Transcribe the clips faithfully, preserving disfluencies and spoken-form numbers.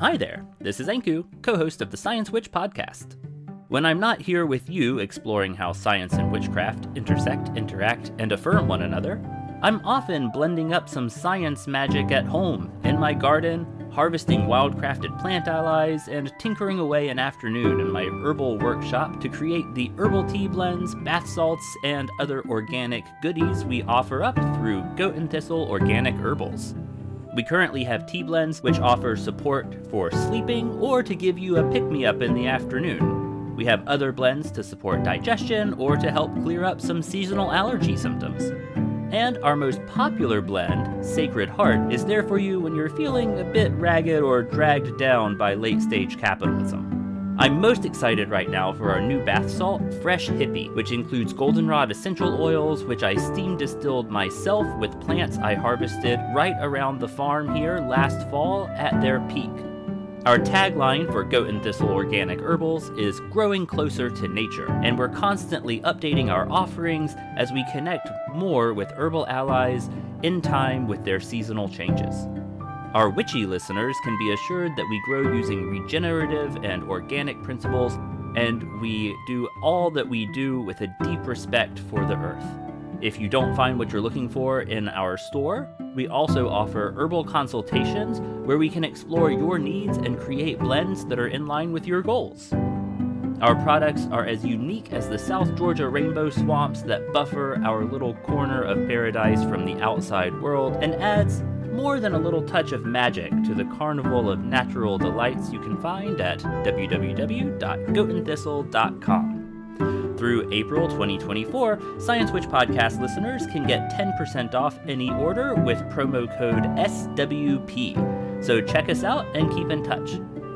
Hi there, this is Enku, co-host of the Science Witch podcast. When I'm not here with you exploring how science and witchcraft intersect, interact, and affirm one another, I'm often blending up some science magic at home, in my garden, harvesting wild-crafted plant allies, and tinkering away an afternoon in my herbal workshop to create the herbal tea blends, bath salts, and other organic goodies we offer up through Goat and Thistle Organic Herbals. We currently have tea blends which offer support for sleeping or to give you a pick-me-up in the afternoon. We have other blends to support digestion or to help clear up some seasonal allergy symptoms. And our most popular blend, Sacred Heart, is there for you when you're feeling a bit ragged or dragged down by late-stage capitalism. I'm most excited right now for our new bath salt, Fresh Hippie, which includes goldenrod essential oils, which I steam distilled myself with plants I harvested right around the farm here last fall at their peak. Our tagline for Goat and Thistle Organic Herbals is growing closer to nature, and we're constantly updating our offerings as we connect more with herbal allies in time with their seasonal changes. Our witchy listeners can be assured that we grow using regenerative and organic principles, and we do all that we do with a deep respect for the earth. If you don't find what you're looking for in our store, we also offer herbal consultations where we can explore your needs and create blends that are in line with your goals. Our products are as unique as the South Georgia rainbow swamps that buffer our little corner of paradise from the outside world and adds more than a little touch of magic to the carnival of natural delights you can find at w w w dot goat and thistle dot com. Through April twenty twenty-four, Science Witch podcast listeners can get ten percent off any order with promo code S W P. So check us out and keep in touch.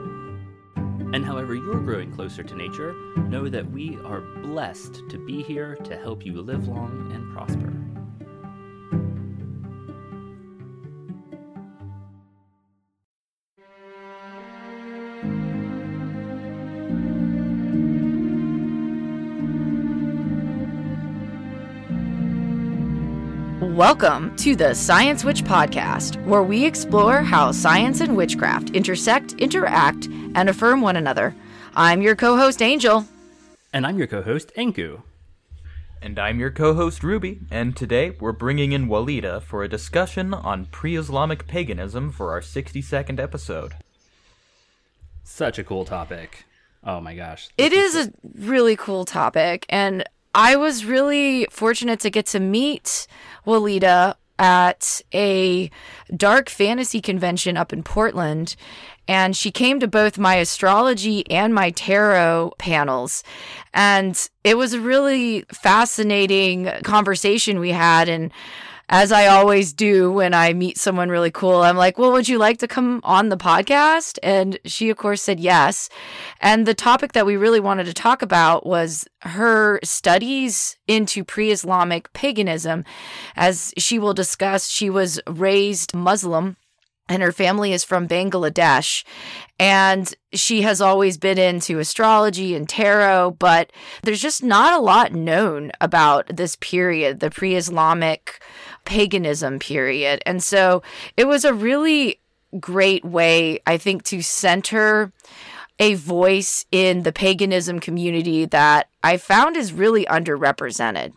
And however you're growing closer to nature, know that we are blessed to be here to help you live long and prosper. Welcome to the Science Witch podcast, where we explore how science and witchcraft intersect, interact, and affirm one another. I'm your co-host, Angel. And I'm your co-host, Enku. And I'm your co-host, Ruby, and today we're bringing in Walida for a discussion on pre-Islamic paganism for our sixty-second episode. Such a cool topic. Oh my gosh. It is a really cool topic, and I was really fortunate to get to meet Walida at a dark fantasy convention up in Portland, and she came to both my astrology and my tarot panels, and it was a really fascinating conversation we had. And as I always do when I meet someone really cool, I'm like, well, would you like to come on the podcast? And she, of course, said yes. And the topic that we really wanted to talk about was her studies into pre-Islamic paganism. As she will discuss, she was raised Muslim, and her family is from Bangladesh. And she has always been into astrology and tarot, but there's just not a lot known about this period, the pre-Islamic paganism period. And so it was a really great way, I think, to center a voice in the paganism community that I found is really underrepresented.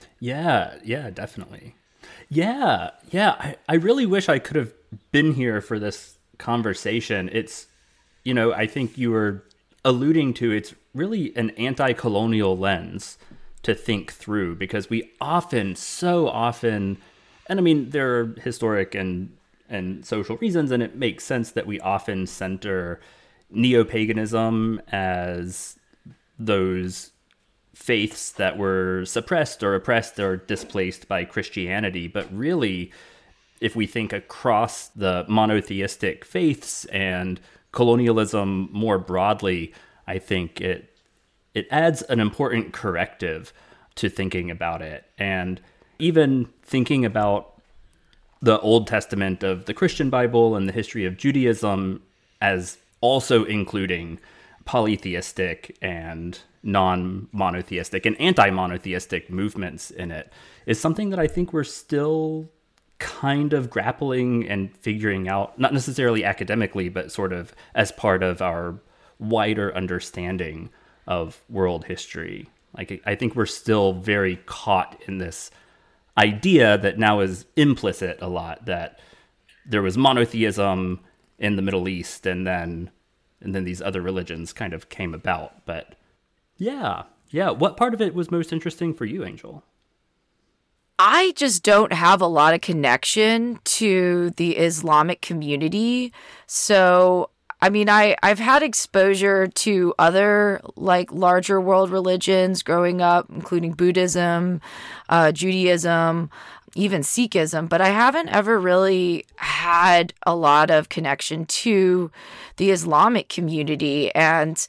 Yeah, yeah, definitely. Yeah, yeah. I, I really wish I could have been here for this conversation. It's, you know, I think you were alluding to, it's really an anti-colonial lens to think through, because we often, so often, and I mean, there are historic and, and social reasons, and it makes sense that we often center neo-paganism as those faiths that were suppressed or oppressed or displaced by Christianity. But really, if we think across the monotheistic faiths and colonialism more broadly, I think it it adds an important corrective to thinking about it. And even thinking about the Old Testament of the Christian Bible and the history of Judaism as also including polytheistic and non-monotheistic and anti-monotheistic movements in it is something that I think we're still kind of grappling and figuring out, not necessarily academically, but sort of as part of our wider understanding of world history. Like, I think we're still very caught in this idea that now is implicit a lot, that there was monotheism in the Middle East, and then and then these other religions kind of came about. But yeah, yeah. What part of it was most interesting for you, Angel? I just don't have a lot of connection to the Islamic community. So, I mean, I, I've had exposure to other, like, larger world religions growing up, including Buddhism, uh, Judaism, even Sikhism, but I haven't ever really had a lot of connection to the Islamic community. And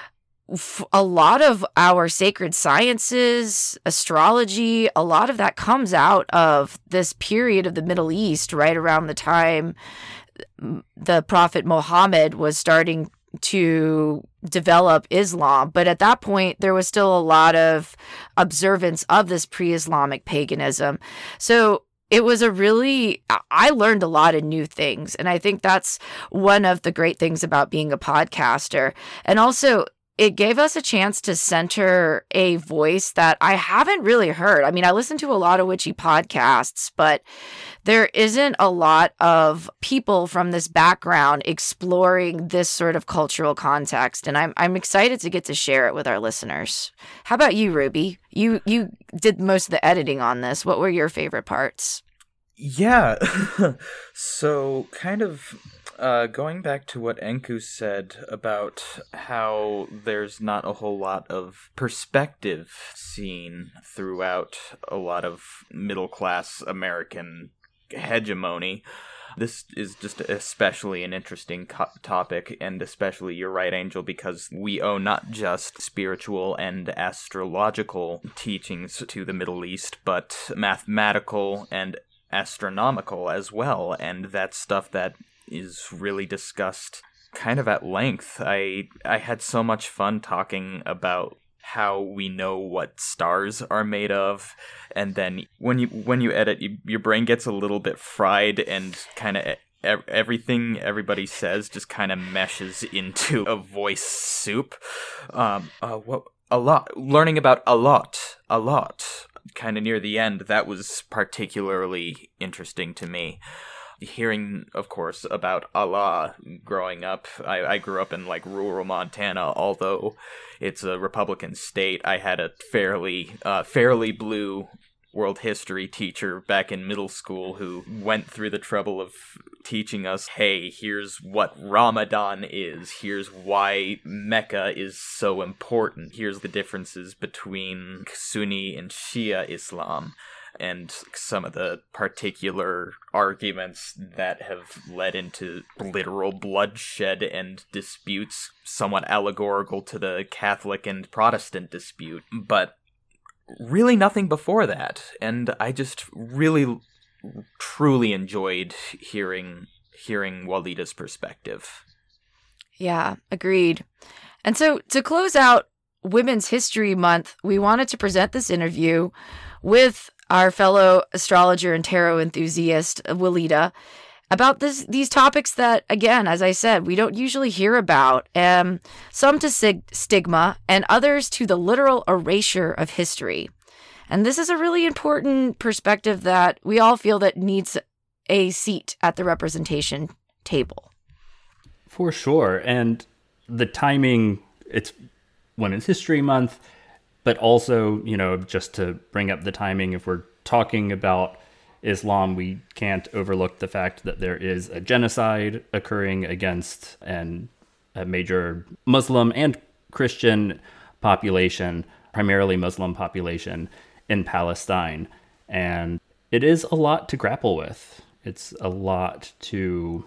a lot of our sacred sciences, astrology, a lot of that comes out of this period of the Middle East, right around the time the Prophet Muhammad was starting to develop Islam. But at that point, there was still a lot of observance of this pre-Islamic paganism. So it was a really, I learned a lot of new things. And I think that's one of the great things about being a podcaster. And also, it gave us a chance to center a voice that I haven't really heard. I mean, I listen to a lot of witchy podcasts, but there isn't a lot of people from this background exploring this sort of cultural context. And I'm I'm excited to get to share it with our listeners. How about you, Ruby? You you did most of the editing on this. What were your favorite parts? Yeah. So kind of uh, going back to what Enku said about how there's not a whole lot of perspective seen throughout a lot of middle-class American hegemony. This is just especially an interesting co- topic, and especially, you're right, Angel, because we owe not just spiritual and astrological teachings to the Middle East, but mathematical and astronomical as well, and that's stuff that is really discussed kind of at length. I I had so much fun talking about how we know what stars are made of, and then when you when you edit, you, your brain gets a little bit fried, and kind of e- everything everybody says just kind of meshes into a voice soup. Um, uh, what a lot learning about a lot, a lot. Kind of near the end, that was particularly interesting to me. Hearing, of course, about Allah growing up. I, I grew up in, like, rural Montana, although it's a Republican state. I had a fairly, uh, fairly blue world history teacher back in middle school who went through the trouble of teaching us, hey, here's what Ramadan is, here's why Mecca is so important, here's the differences between Sunni and Shia Islam, and some of the particular arguments that have led into literal bloodshed and disputes somewhat allegorical to the Catholic and Protestant dispute. But really nothing before that, and I just really truly enjoyed hearing hearing Walida's perspective. Yeah, agreed. And so to close out Women's History Month, we wanted to present this interview with our fellow astrologer and tarot enthusiast, Walida, about this these topics that, again, as I said, we don't usually hear about, um, some to sig- stigma and others to the literal erasure of history. And this is a really important perspective that we all feel that needs a seat at the representation table. For sure. And the timing, it's Women's History Month, but also, you know, just to bring up the timing, if we're talking about Islam, we can't overlook the fact that there is a genocide occurring against an, a major Muslim and Christian population, primarily Muslim population, in Palestine. And it is a lot to grapple with. It's a lot to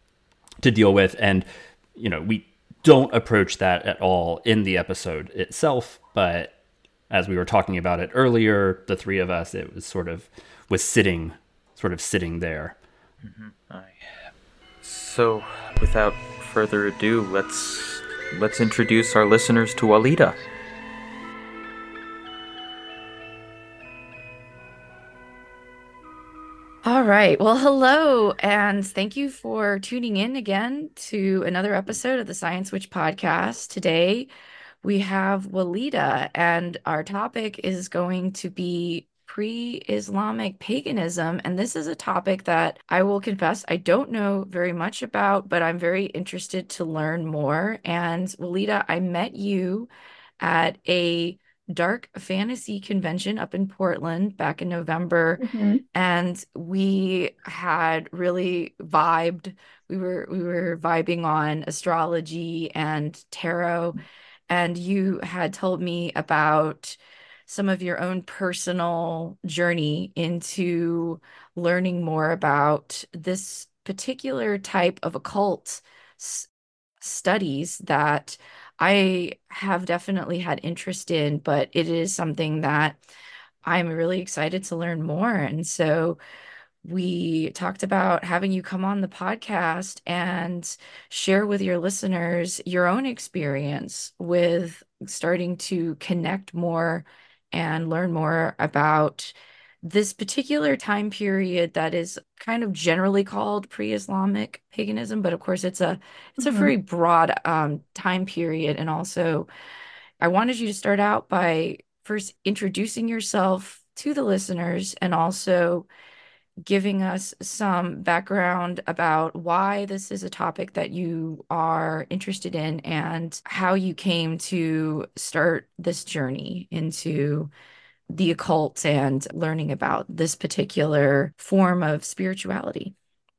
to deal with. And, you know, we don't approach that at all in the episode itself. But as we were talking about it earlier, the three of us, it was sort of was sitting, sort of sitting there. Mm-hmm. I... So, without further ado, let's let's introduce our listeners to Walida. All right. Well, hello, and thank you for tuning in again to another episode of the Science Witch podcast. Today, we have Walida, and our topic is going to be pre-Islamic paganism. And this is a topic that I will confess I don't know very much about, but I'm very interested to learn more. And Walida, I met you at a dark fantasy convention up in Portland back in November, hmm and we had really vibed. We were we were vibing on astrology and tarot, and you had told me about some of your own personal journey into learning more about this particular type of occult s- studies that I have definitely had interest in, but it is something that I'm really excited to learn more. And so we talked about having you come on the podcast and share with your listeners your own experience with starting to connect more and learn more about this particular time period that is kind of generally called pre-Islamic paganism, but of course it's a it's a hmm very broad um, time period. And also, I wanted you to start out by first introducing yourself to the listeners and also giving us some background about why this is a topic that you are interested in and how you came to start this journey into the occult and learning about this particular form of spirituality.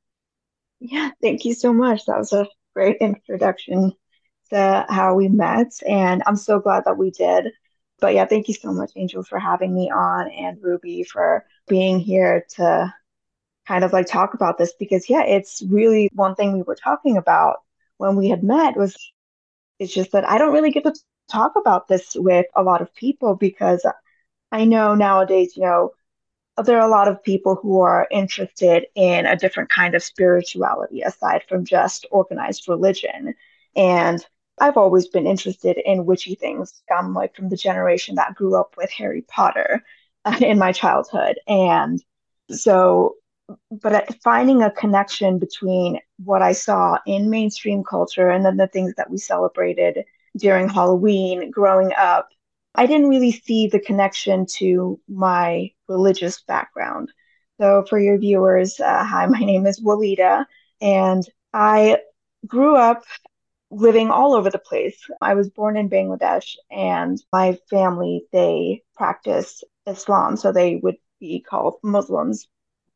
Yeah, thank you so much. That was a great introduction to how we met, and I'm so glad that we did. But yeah, thank you so much, Angel, for having me on, and Ruby for being here to kind of like talk about this because yeah, it's really one thing we were talking about when we had met was it's just that I don't really get to talk about this with a lot of people because I know nowadays, you know, there are a lot of people who are interested in a different kind of spirituality aside from just organized religion. And I've always been interested in witchy things. I'm like from the generation that grew up with Harry Potter uh, in my childhood. And so, but finding a connection between what I saw in mainstream culture and then the things that we celebrated during Halloween growing up, I didn't really see the connection to my religious background. So, for your viewers, uh, hi, my name is Walida, and I grew up living all over the place. I was born in Bangladesh, and my family, they practice Islam, so they would be called Muslims.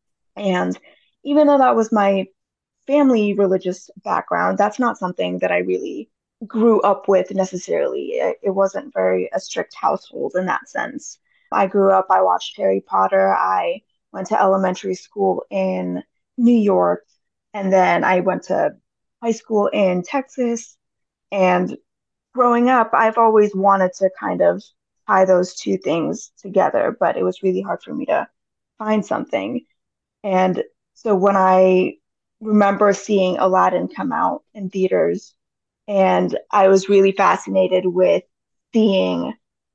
And even though that was my family religious background, that's not something that I really grew up with necessarily. It, it wasn't very a strict household in that sense. I grew up, I watched Harry Potter. I went to elementary school in New York, and then I went to high school in Texas. And growing up, I've always wanted to kind of tie those two things together, but it was really hard for me to find something. And so when I remember seeing Aladdin come out in theaters, and I was really fascinated with seeing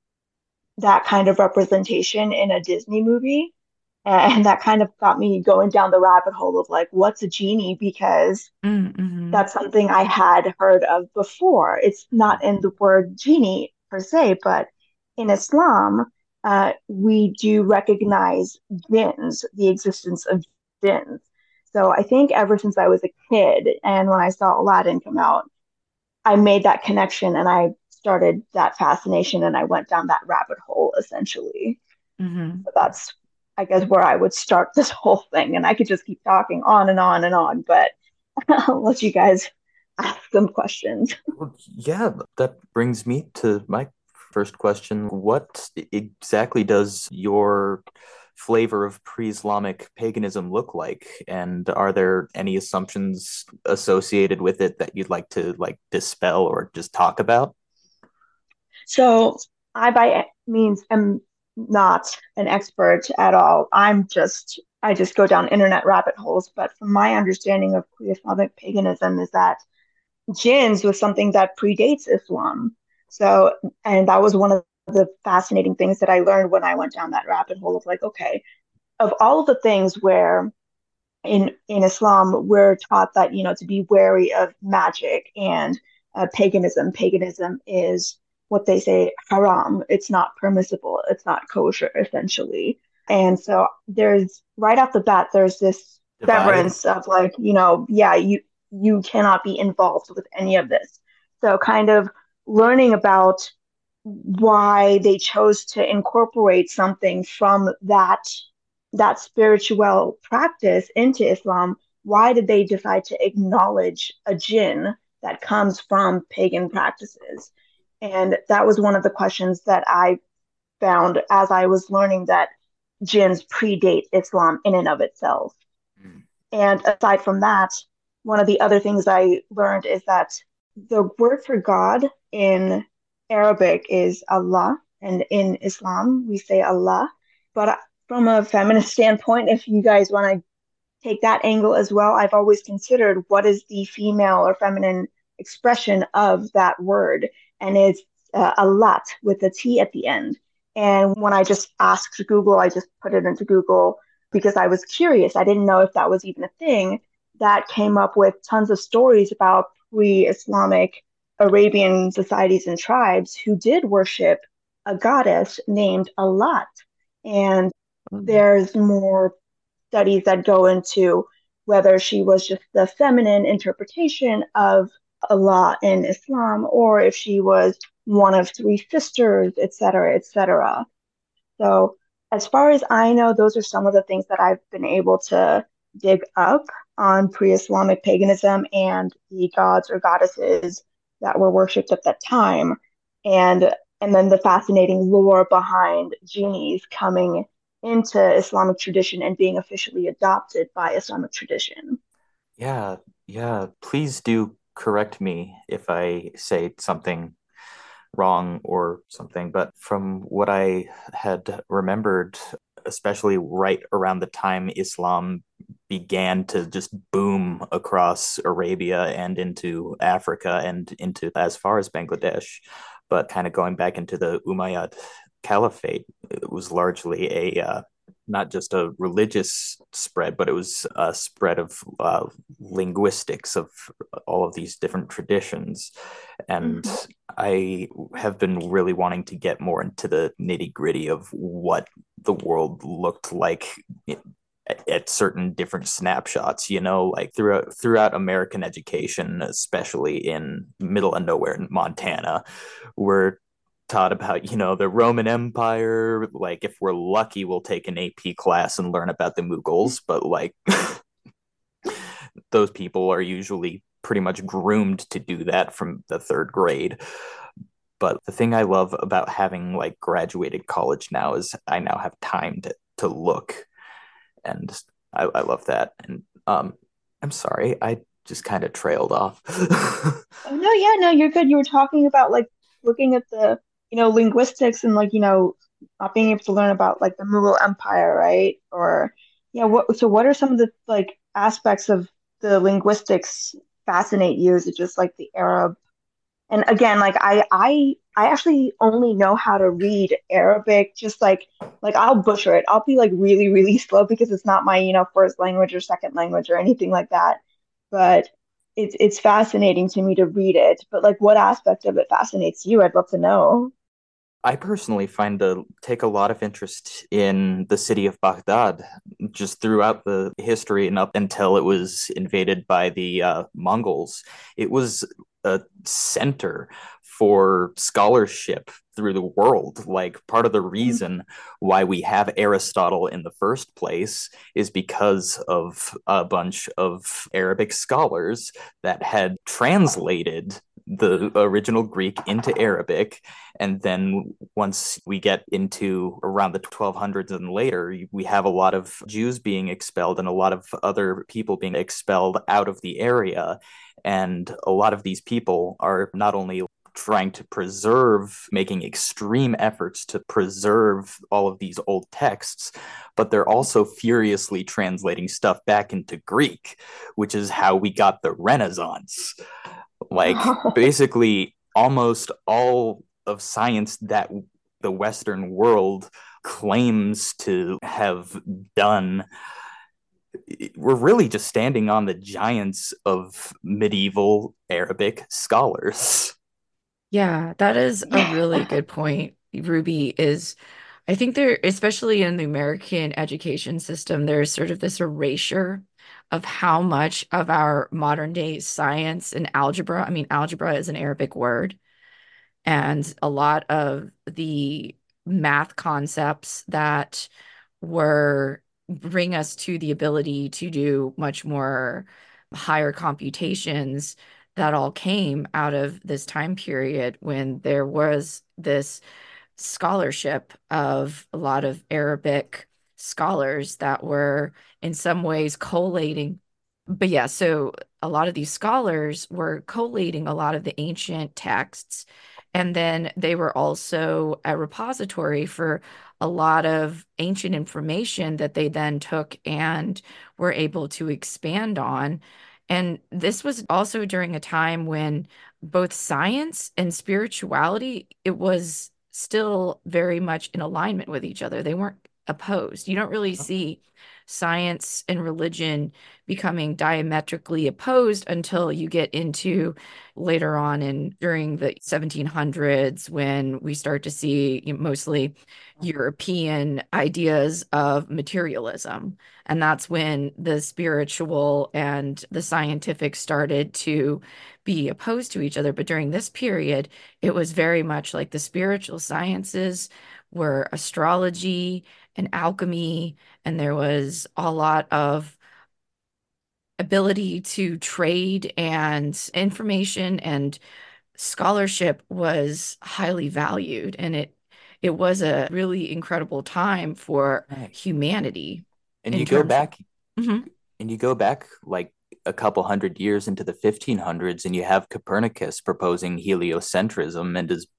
that kind of representation in a Disney movie. And that kind of got me going down the rabbit hole of like, what's a genie? Because Mm-hmm. that's something I had heard of before. It's not in the word genie per se, but in Islam, uh, we do recognize jinns, the existence of jinns. So I think ever since I was a kid and when I saw Aladdin come out, I made that connection and I started that fascination and I went down that rabbit hole essentially. Mm-hmm. So that's, I guess, where I would start this whole thing. And I could just keep talking on and on and on, but I'll let you guys ask some questions. Well, yeah, that brings me to my first question. What exactly does your flavor of pre-Islamic paganism look like? And are there any assumptions associated with it that you'd like to like dispel or just talk about? So I, by means, am not an expert at all. I'm just, I just go down internet rabbit holes. But from my understanding of pre-Islamic paganism is that jinns was something that predates Islam. So, and that was one of the fascinating things that I learned when I went down that rabbit hole of like, okay, of all of the things where in in Islam, we're taught that, you know, to be wary of magic and uh, paganism. Paganism is what they say haram. It's not permissible. It's not kosher, essentially. And so there's right off the bat, there's this Divide. severance of like, you know, yeah, you you cannot be involved with any of this. So kind of learning about why they chose to incorporate something from that that spiritual practice into Islam. Why did they decide to acknowledge a jinn that comes from pagan practices? And that was one of the questions that I found as I was learning that jinns predate Islam in and of itself. Mm. And aside from that, one of the other things I learned is that the word for God in Arabic is Allah, and in Islam we say Allah. But from a feminist standpoint, if you guys want to take that angle as well, I've always considered what is the female or feminine expression of that word, and it's uh, Allat with a T at the end. And when I just asked Google, I just put it into Google because I was curious. I didn't know if that was even a thing. That came up with tons of stories about pre-Islamic Arabian societies and tribes who did worship a goddess named Allat. And there's more studies that go into whether she was just the feminine interpretation of Allah in Islam or if she was one of three sisters, et cetera, et cetera. So, as far as I know, those are some of the things that I've been able to dig up on pre-Islamic paganism and the gods or goddesses that were worshipped at that time. And and then the fascinating lore behind genies coming into Islamic tradition and being officially adopted by Islamic tradition. Yeah, yeah. Please do correct me if I say something wrong or something. But from what I had remembered, especially right around the time Islam began to just boom across Arabia and into Africa and into as far as Bangladesh, but kind of going back into the Umayyad Caliphate, it was largely a uh, not just a religious spread, but it was a spread of uh, linguistics of all of these different traditions. And Mhm. I have been really wanting to get more into the nitty gritty of what the world looked like at certain different snapshots, you know, like throughout throughout American education, especially in middle of nowhere in Montana, we're taught about, you know, the Roman Empire. Like if we're lucky, we'll take an A P class and learn about the Mughals, but like those people are usually pretty much groomed to do that from the third grade. But the thing I love about having like graduated college now is I now have time to to look, and I, I love that. And um, I'm sorry, I just kind of trailed off. Oh no, yeah, no, you're good. You were talking about like looking at the, you know, linguistics and like, you know, not being able to learn about like the Mughal Empire, right? Or yeah, what so what are some of the like aspects of the linguistics fascinate you? Is it just like the Arab? And again, like I I I actually only know how to read Arabic, just like like I'll butcher it. I'll be like really, really slow because it's not my, you know, first language or second language or anything like that. But it's it's fascinating to me to read it. But like what aspect of it fascinates you? I'd love to know. I personally find to take a lot of interest in the city of Baghdad just throughout the history and up until it was invaded by the uh, Mongols. It was a center for scholarship through the world. Like part of the Mm, reason why we have Aristotle in the first place is because of a bunch of Arabic scholars that had translated the original Greek into Arabic. And then once we get into around the twelve hundreds and later, we have a lot of Jews being expelled and a lot of other people being expelled out of the area. And a lot of these people are not only trying to preserve, making extreme efforts to preserve all of these old texts, but they're also furiously translating stuff back into Greek, which is how we got the Renaissance. Like basically almost all of science that the Western world claims to have done we're really just standing on the giants of medieval Arabic scholars. Yeah, that is a really good point, Ruby, is I think there, especially in the American education system, there's sort of this erasure of how much of our modern day science and algebra, I mean, algebra is an Arabic word, and a lot of the math concepts that were bring us to the ability to do much more higher computations that all came out of this time period when there was this scholarship of a lot of Arabic scholars that were in some ways collating. But yeah, so a lot of these scholars were collating a lot of the ancient texts, and then they were also a repository for a lot of ancient information that they then took and were able to expand on. And this was also during a time when both science and spirituality, it was still very much in alignment with each other. They weren't opposed. You don't really see science and religion becoming diametrically opposed until you get into later on in during the seventeen hundreds when we start to see mostly European ideas of materialism. And that's when the spiritual and the scientific started to be opposed to each other. But during this period, it was very much like the spiritual sciences were astrology and alchemy, and there was a lot of ability to trade, and information and scholarship was highly valued, and it it was a really incredible time for Right. humanity And in you go terms of back Mhm. and you go back like a couple hundred years into the fifteen hundreds, and you have Copernicus proposing heliocentrism, and is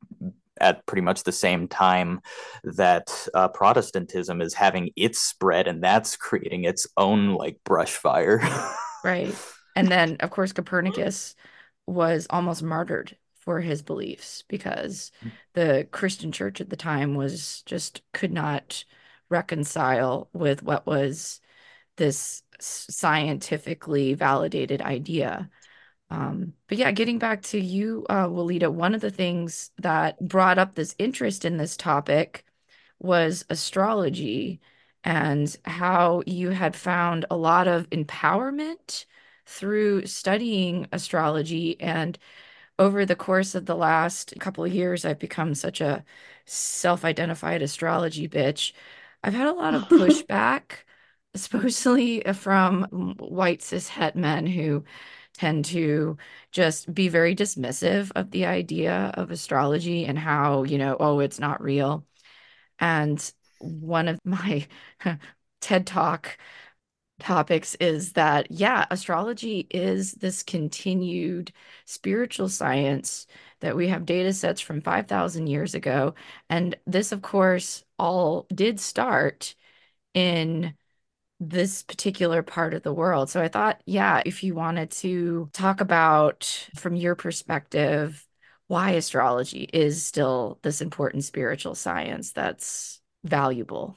at pretty much the same time that uh, Protestantism is having its spread, and that's creating its own like brush fire. Right. And then, of course, Copernicus was almost martyred for his beliefs because the Christian church at the time was just could not reconcile with what was this scientifically validated idea. Um, but yeah, getting back to you, uh, Walida, one of the things that brought up this interest in this topic was astrology and how you had found a lot of empowerment through studying astrology. And over the course of the last couple of years, I've become such a self-identified astrology bitch. I've had a lot of pushback, especially from white cis het men who tend to just be very dismissive of the idea of astrology and how, you know, oh, it's not real. And one of my TED Talk topics is that, yeah, astrology is this continued spiritual science that we have data sets from five thousand years ago. And this, of course, all did start in this particular part of the world. So I thought, yeah, if you wanted to talk about from your perspective, why astrology is still this important spiritual science that's valuable.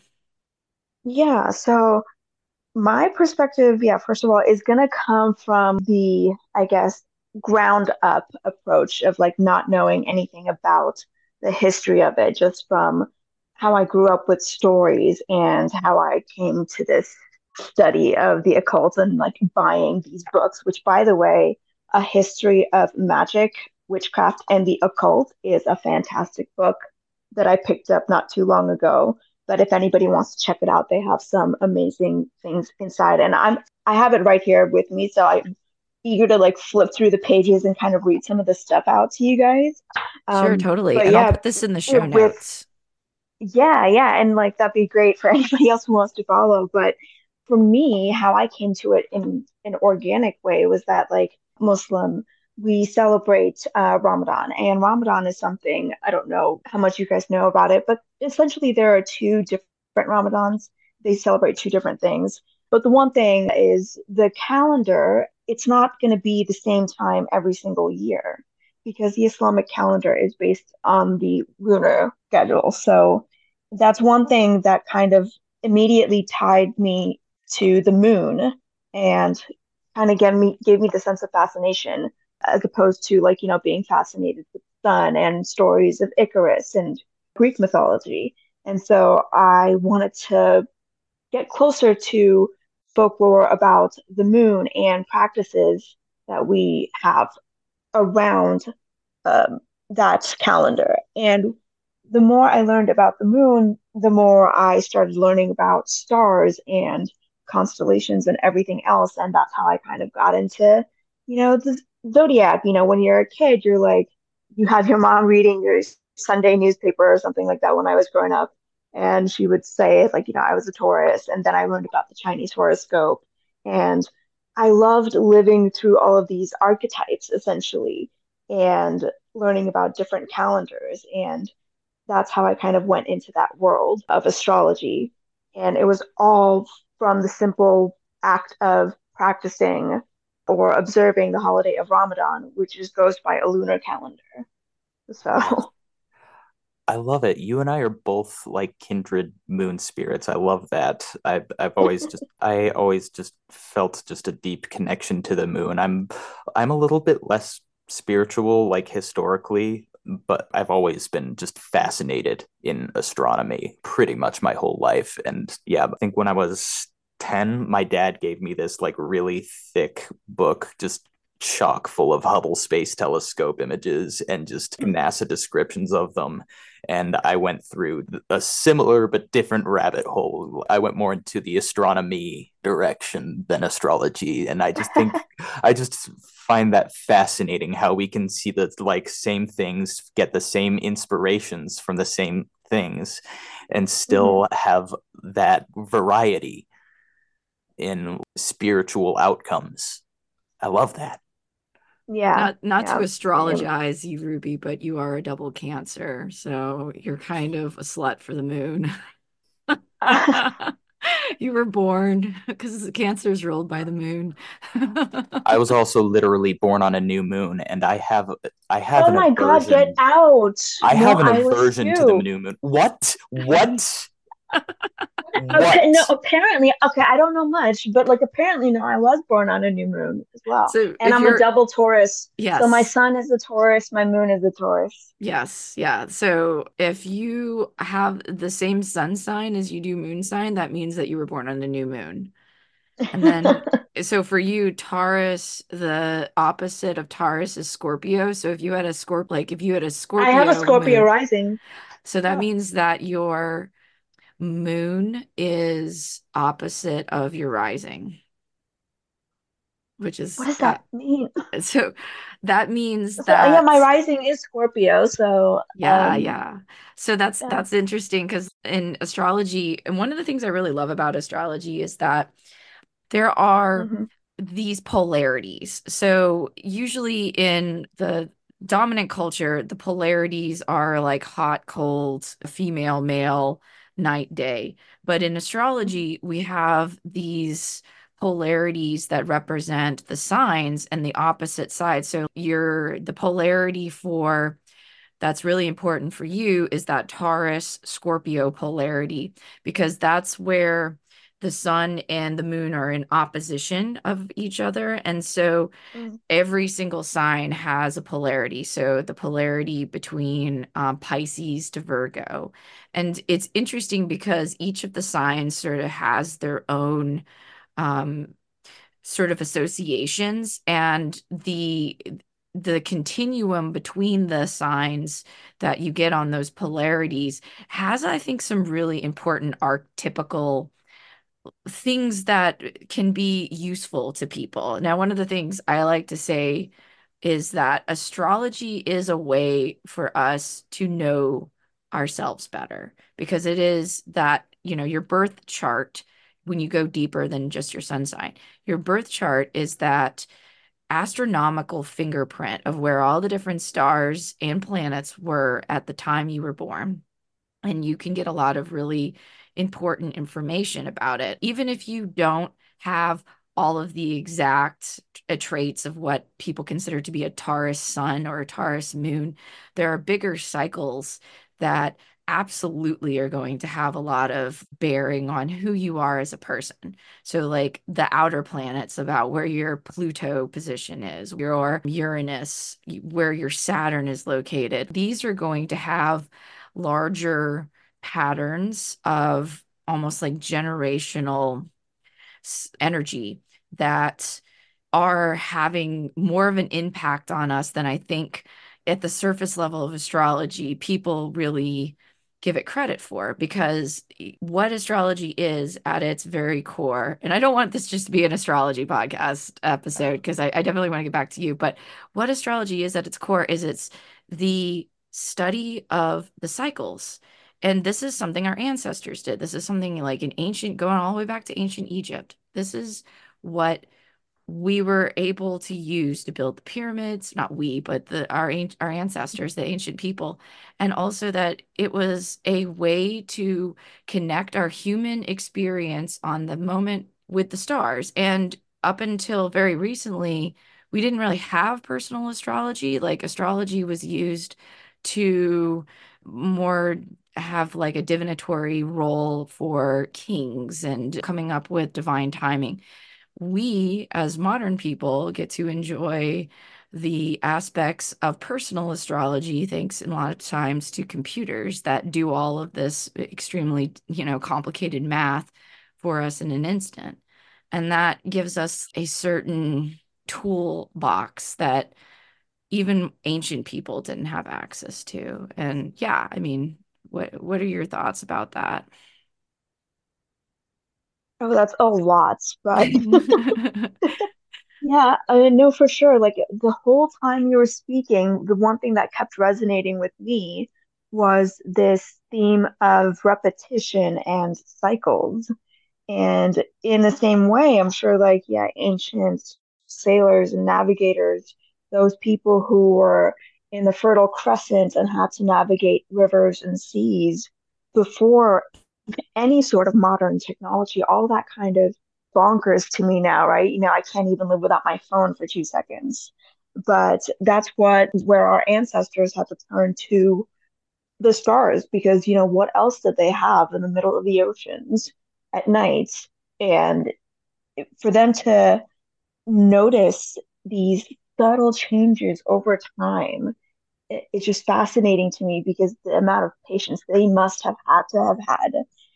Yeah, so my perspective, yeah, first of all, is going to come from the, I guess, ground up approach of like not knowing anything about the history of it, just from how I grew up with stories and how I came to this study of the occult and like buying these books, which, by the way, A History of Magic, Witchcraft, and the Occult is a fantastic book that I picked up not too long ago. But if anybody wants to check it out, they have some amazing things inside. And I'm I have it right here with me, so I'm eager to like flip through the pages and kind of read some of the stuff out to you guys. Sure, Um, totally. but And I'll yeah, put this in the show with notes. yeah, yeah, and like that'd be great for anybody else who wants to follow. But for me, how I came to it in an organic way was that like Muslim, we celebrate uh, Ramadan, and Ramadan is something I don't know how much you guys know about it, but essentially there are two different Ramadans. They celebrate two different things. But the one thing is the calendar, it's not going to be the same time every single year because the Islamic calendar is based on the lunar schedule. So that's one thing that kind of immediately tied me to the moon and kind of gave me gave me the sense of fascination as opposed to like, you know, being fascinated with the sun and stories of Icarus and Greek mythology. And so I wanted to get closer to folklore about the moon and practices that we have around um, that calendar. And the more I learned about the moon, the more I started learning about stars and constellations and everything else. And that's how I kind of got into, you know, the zodiac. You know, when you're a kid, you're like, you have your mom reading your Sunday newspaper or something like that when I was growing up. And she would say, like, you know, I was a Taurus. And then I learned about the Chinese horoscope. And I loved living through all of these archetypes essentially and learning about different calendars. And that's how I kind of went into that world of astrology. And it was all from the simple act of practicing or observing the holiday of Ramadan, which just goes by a lunar calendar. So, I love it. You and I are both like kindred moon spirits. I love that. I've I've always just I always just felt just a deep connection to the moon. I'm I'm a little bit less spiritual, like historically, but I've always been just fascinated in astronomy pretty much my whole life. And yeah, I think when I was ten, my dad gave me this like really thick book, just chock full of Hubble Space Telescope images and just NASA descriptions of them. And I went through a similar but different rabbit hole. I went more into the astronomy direction than astrology. And I just think, I just find that fascinating how we can see the like same things, get the same inspirations from the same things, and still mm-hmm. have that variety in spiritual outcomes. I love that. Yeah. Not not yeah. to astrologize you, Ruby, but you are a double Cancer, so you're kind of a slut for the moon. You were born because Cancer is ruled by the moon. I was also literally born on a new moon, and I have I have oh an my aversion. God, get out! I no, have an I aversion to the new moon. What? What? Okay, no, apparently, okay, I don't know much, but like apparently, no, I was born on a new moon as well. So and I'm a double Taurus. Yes. So my sun is a Taurus, my moon is a Taurus. Yes, yeah. So if you have the same sun sign as you do moon sign, that means that you were born on a new moon. And then, so for you, Taurus, the opposite of Taurus is Scorpio. So if you had a Scorp, like if you had a Scorpio, I have a Scorpio moon, rising. so that oh. means that your moon is opposite of your rising, which is what does that uh, mean? So that means so, that yeah, my rising is Scorpio. So yeah, um, yeah. So that's yeah. that's interesting because in astrology, and one of the things I really love about astrology is that there are mm-hmm. these polarities. So usually in the dominant culture, the polarities are like hot, cold, female, male, night, day. But in astrology, we have these polarities that represent the signs and the opposite side. So you're the polarity for that's really important for you is that Taurus Scorpio polarity, because that's where the sun and the moon are in opposition of each other. And so mm. every single sign has a polarity. So the polarity between um, Pisces to Virgo. And it's interesting because each of the signs sort of has their own um, sort of associations, and the the continuum between the signs that you get on those polarities has, I think, some really important archetypical things that can be useful to people. Now, one of the things I like to say is that astrology is a way for us to know ourselves better, because it is that, you know, your birth chart, when you go deeper than just your sun sign, your birth chart is that astronomical fingerprint of where all the different stars and planets were at the time you were born. And you can get a lot of really important information about it. Even if you don't have all of the exact uh, traits of what people consider to be a Taurus sun or a Taurus moon, there are bigger cycles that absolutely are going to have a lot of bearing on who you are as a person. So, like the outer planets, about where your Pluto position is, your Uranus, where your Saturn is located, these are going to have larger patterns of almost like generational energy that are having more of an impact on us than I think at the surface level of astrology people really give it credit for. Because what astrology is at its very core, and I don't want this just to be an astrology podcast episode, because I, I definitely want to get back to you, but what astrology is at its core is it's the study of the cycles. And this is something our ancestors did. This is something like in ancient, going all the way back to ancient Egypt. This is what we were able to use to build the pyramids. Not we, but the our our ancestors, the ancient people. And also that it was a way to connect our human experience on the moment with the stars. And up until very recently, we didn't really have personal astrology. Like astrology was used to more have like a divinatory role for kings and coming up with divine timing. We, as modern people, get to enjoy the aspects of personal astrology, thanks a lot of times to computers that do all of this extremely, you know, complicated math for us in an instant. And that gives us a certain toolbox that even ancient people didn't have access to. And yeah, I mean, what what are your thoughts about that? Oh, that's a lot, but yeah, I know for sure. Like the whole time you were speaking, the one thing that kept resonating with me was this theme of repetition and cycles. And in the same way, I'm sure, like, yeah, ancient sailors and navigators, those people who were in the Fertile Crescent and had to navigate rivers and seas before any sort of modern technology, all that kind of bonkers to me now, right? You know, I can't even live without my phone for two seconds. But that's what where our ancestors had to turn to the stars because, you know, what else did they have in the middle of the oceans at night? And for them to notice these subtle changes over time, it, it's just fascinating to me because the amount of patience they must have had to have had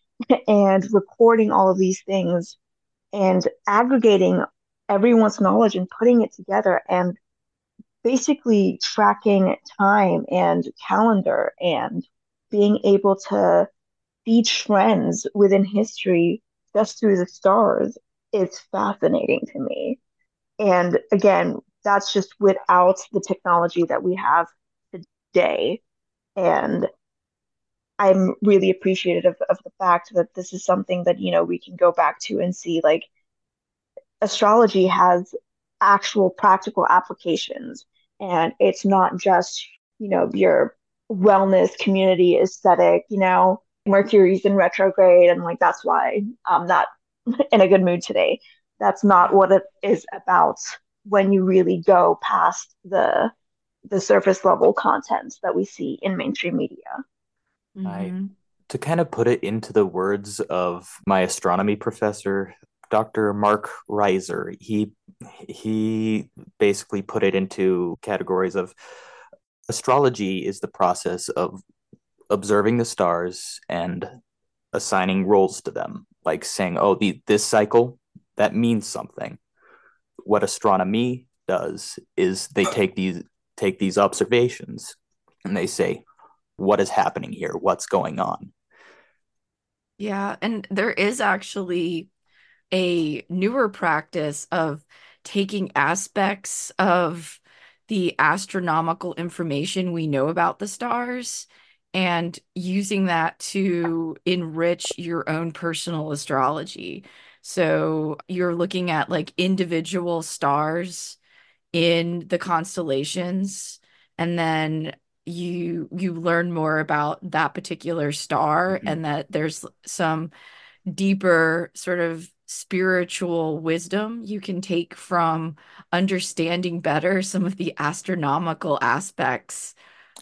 and recording all of these things and aggregating everyone's knowledge and putting it together and basically tracking time and calendar and being able to see trends within history just through the stars is fascinating to me. And again, that's just without the technology that we have today. And I'm really appreciative of, of the fact that this is something that, you know, we can go back to and see like astrology has actual practical applications. And it's not just, you know, your wellness community aesthetic, you know, Mercury's in retrograde and like that's why I'm not in a good mood today. That's not what it is about when you really go past the the surface level content that we see in mainstream media. I Mm-hmm. To kind of put it into the words of my astronomy professor, Doctor Mark Reiser, he he basically put it into categories of astrology is the process of observing the stars and assigning roles to them, like saying, "Oh, the this cycle that means something." What astronomy does is they take these take these observations and they say, "What is happening here? What's going on?" Yeah, and there is actually a newer practice of taking aspects of the astronomical information we know about the stars and using that to enrich your own personal astrology. So you're looking at like individual stars in the constellations, and then you you learn more about that particular star, Mhm. and that there's some deeper sort of spiritual wisdom you can take from understanding better some of the astronomical aspects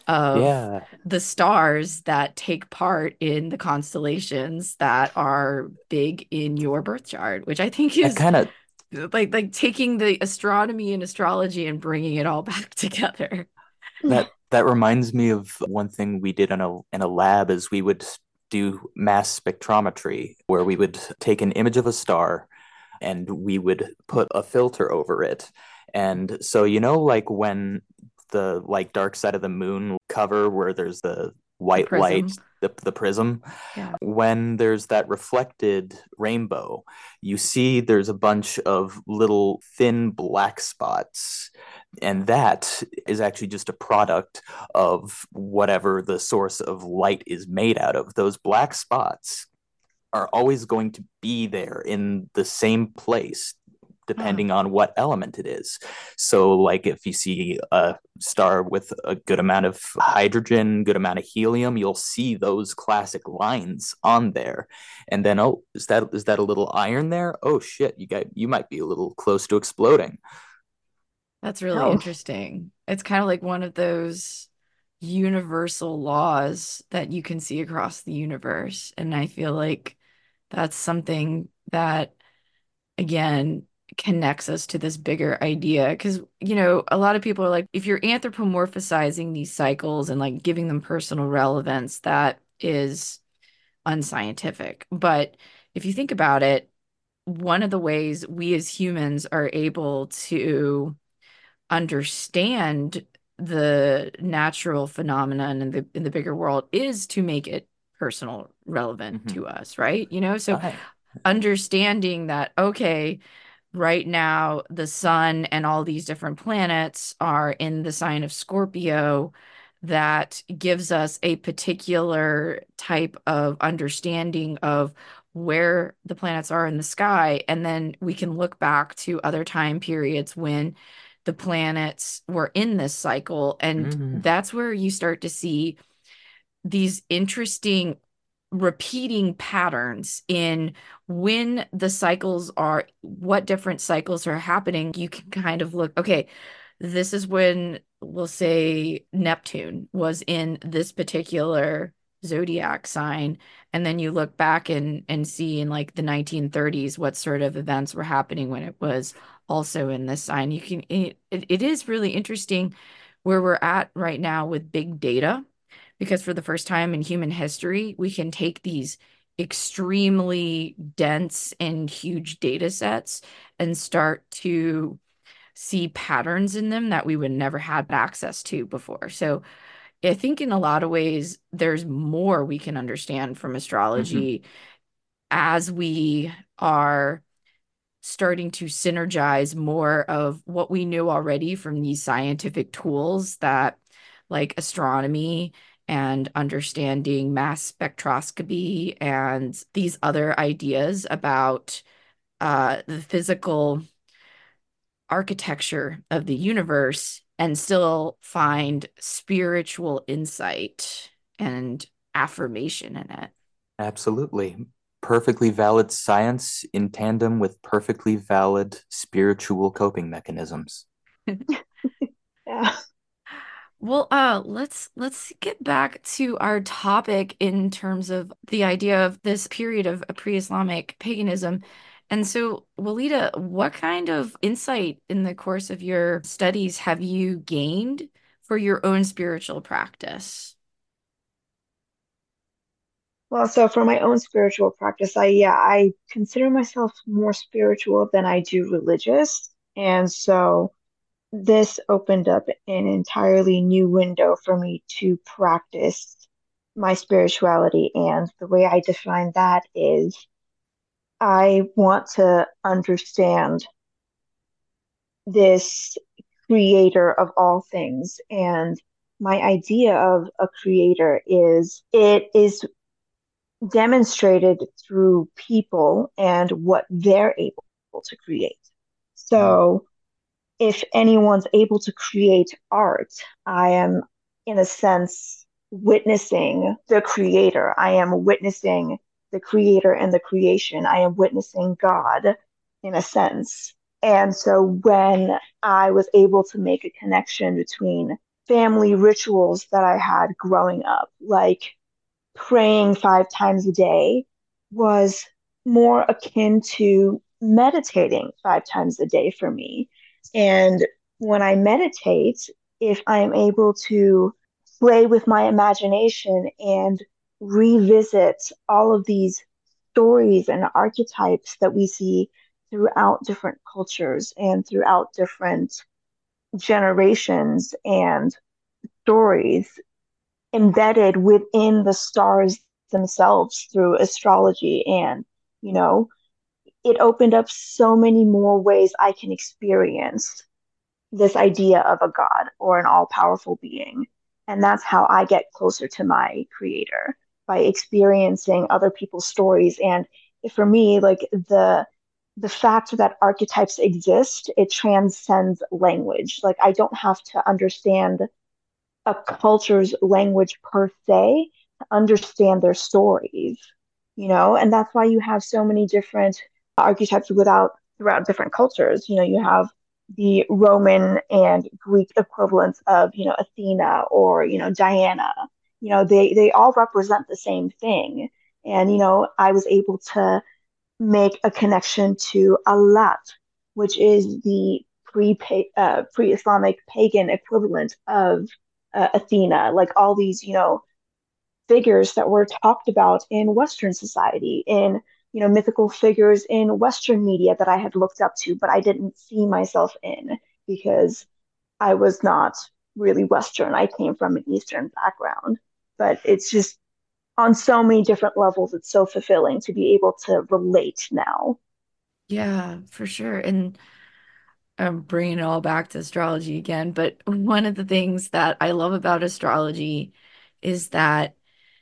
of Yeah, the stars that take part in the constellations that are big in your birth chart, which I think that is kind of like like taking the astronomy and astrology and bringing it all back together. that that reminds me of one thing we did in a in a lab is we would do mass spectrometry where we would take an image of a star and we would put a filter over it. And so you know like when the like dark side of the moon cover where there's the The white light, prism. the the prism, Yeah. when there's that reflected rainbow, you see there's a bunch of little thin black spots. And that is actually just a product of whatever the source of light is made out of. Those black spots are always going to be there in the same place Oh, depending on what element it is. So like if you see a star with a good amount of hydrogen, good amount of helium, you'll see those classic lines on there. And then oh, is that is that a little iron there? Oh shit, you got you might be a little close to exploding. that's really Oh, interesting. It's kind of like one of those universal laws that you can see across the universe. And I feel like that's something that, again, connects us to this bigger idea. Because, you know, a lot of people are like, if you're anthropomorphizing these cycles and like giving them personal relevance, that is unscientific. But if you think about it, one of the ways we as humans are able to understand the natural phenomenon in the in the bigger world is to make it personal relevant Mm-hmm. to us, right? You know, so Hi. understanding that, okay, right now the sun and all these different planets are in the sign of Scorpio, that gives us a particular type of understanding of where the planets are in the sky. And then we can look back to other time periods when the planets were in this cycle. And Mm-hmm. that's where you start to see these interesting repeating patterns in when the cycles are, what different cycles are happening. You can kind of look, okay, this is when we'll say Neptune was in this particular zodiac sign. And then you look back and and see in like the nineteen thirties what sort of events were happening when it was also in this sign. You can it, it is really interesting where we're at right now with big data, because for the first time in human history, we can take these extremely dense and huge data sets and start to see patterns in them that we would never had access to before. So I think in a lot of ways, there's more we can understand from Mm-hmm. astrology as we are starting to synergize more of what we knew already from these scientific tools that like astronomy and understanding mass spectroscopy and these other ideas about uh, the physical architecture of the universe, and still find spiritual insight and affirmation in it. Absolutely. Perfectly valid science in tandem with perfectly valid spiritual coping mechanisms. yeah. Well, uh, let's let's get back to our topic in terms of the idea of this period of pre-Islamic paganism. And so, Walida, what kind of insight in the course of your studies have you gained for your own spiritual practice? Well, so for my own spiritual practice, I, yeah, I consider myself more spiritual than I do religious. And so this opened up an entirely new window for me to practice my spirituality. And the way I define that is I want to understand this creator of all things. And my idea of a creator is it is demonstrated through people and what they're able to create. Mm. So if anyone's able to create art, I am, in a sense, witnessing the creator. I am witnessing the creator and the creation. I am witnessing God, in a sense. And so when I was able to make a connection between family rituals that I had growing up, like praying five times a day, was more akin to meditating five times a day for me. And when I meditate, if I am able to play with my imagination and revisit all of these stories and archetypes that we see throughout different cultures and throughout different generations and stories embedded within the stars themselves through astrology, and you know it opened up so many more ways I can experience this idea of a god or an all-powerful being. And that's how I get closer to my creator, by experiencing other people's stories. And for me, like the the fact that archetypes exist, it transcends language. Like I don't have to understand a culture's language per se to understand their stories, you know, and that's why you have so many different archetypes without throughout different cultures. You know, you have the Roman and Greek equivalents of, you know, Athena or, you know, Diana. You know, they they all represent the same thing. And, you know, I was able to make a connection to Alat, which is the pre uh, pre-Islamic pagan equivalent of uh, Athena, like all these, you know, figures that were talked about in Western society, in, you know, mythical figures in Western media that I had looked up to, but I didn't see myself in because I was not really Western. I came from an Eastern background. But it's just on so many different levels, it's so fulfilling to be able to relate now. Yeah, for sure. And I'm bringing it all back to astrology again, but one of the things that I love about astrology is that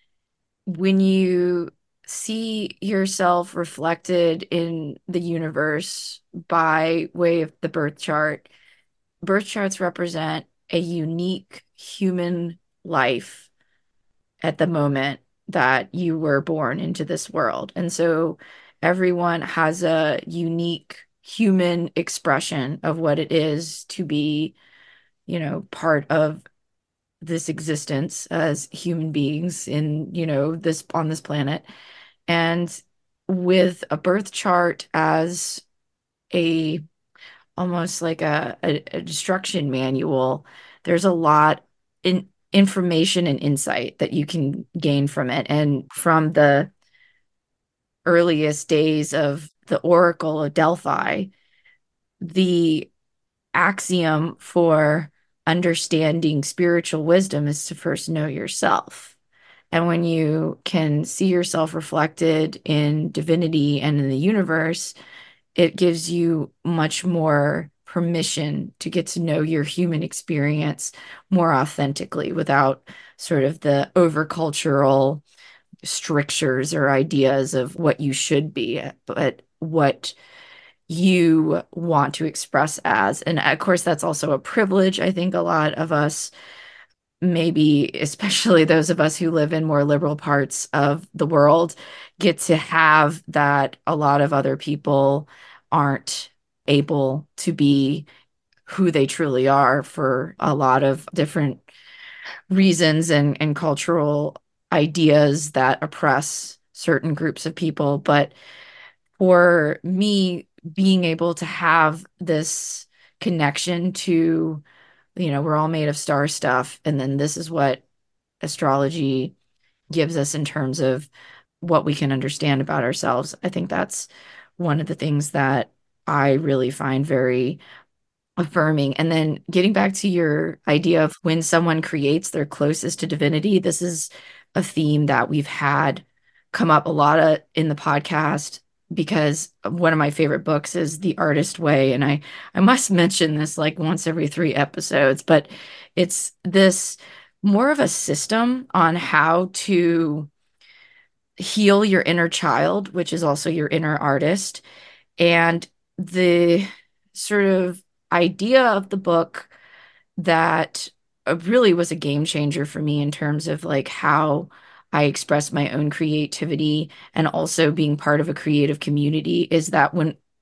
when you see yourself reflected in the universe by way of the birth chart, birth charts represent a unique human life at the moment that you were born into this world. And so everyone has a unique human expression of what it is to be, you know, part of this existence as human beings in, you know, this on this planet. And with a birth chart as a almost like a, a, a destruction manual, there's a lot in information and insight that you can gain from it. And from the earliest days of the Oracle of Delphi, the axiom for understanding spiritual wisdom is to first know yourself. And when you can see yourself reflected in divinity and in the universe, it gives you much more permission to get to know your human experience more authentically without sort of the overcultural strictures or ideas of what you should be, but what you want to express as. And of course, that's also a privilege. I think a lot of us, maybe especially those of us who live in more liberal parts of the world, get to have that a lot of other people aren't able to be who they truly are for a lot of different reasons and, and cultural ideas that oppress certain groups of people. But for me, being able to have this connection to, you know, we're all made of star stuff, and then this is what astrology gives us in terms of what we can understand about ourselves. I think that's one of the things that I really find very affirming. And then getting back to your idea of when someone creates their closest to divinity, this is a theme that we've had come up a lot of in the podcast, because one of my favorite books is The Artist Way. And I, I must mention this like once every three episodes, but it's this more of a system on how to heal your inner child, which is also your inner artist. And the sort of idea of the book that uh, really was a game changer for me in terms of like how I express my own creativity and also being part of a creative community is that when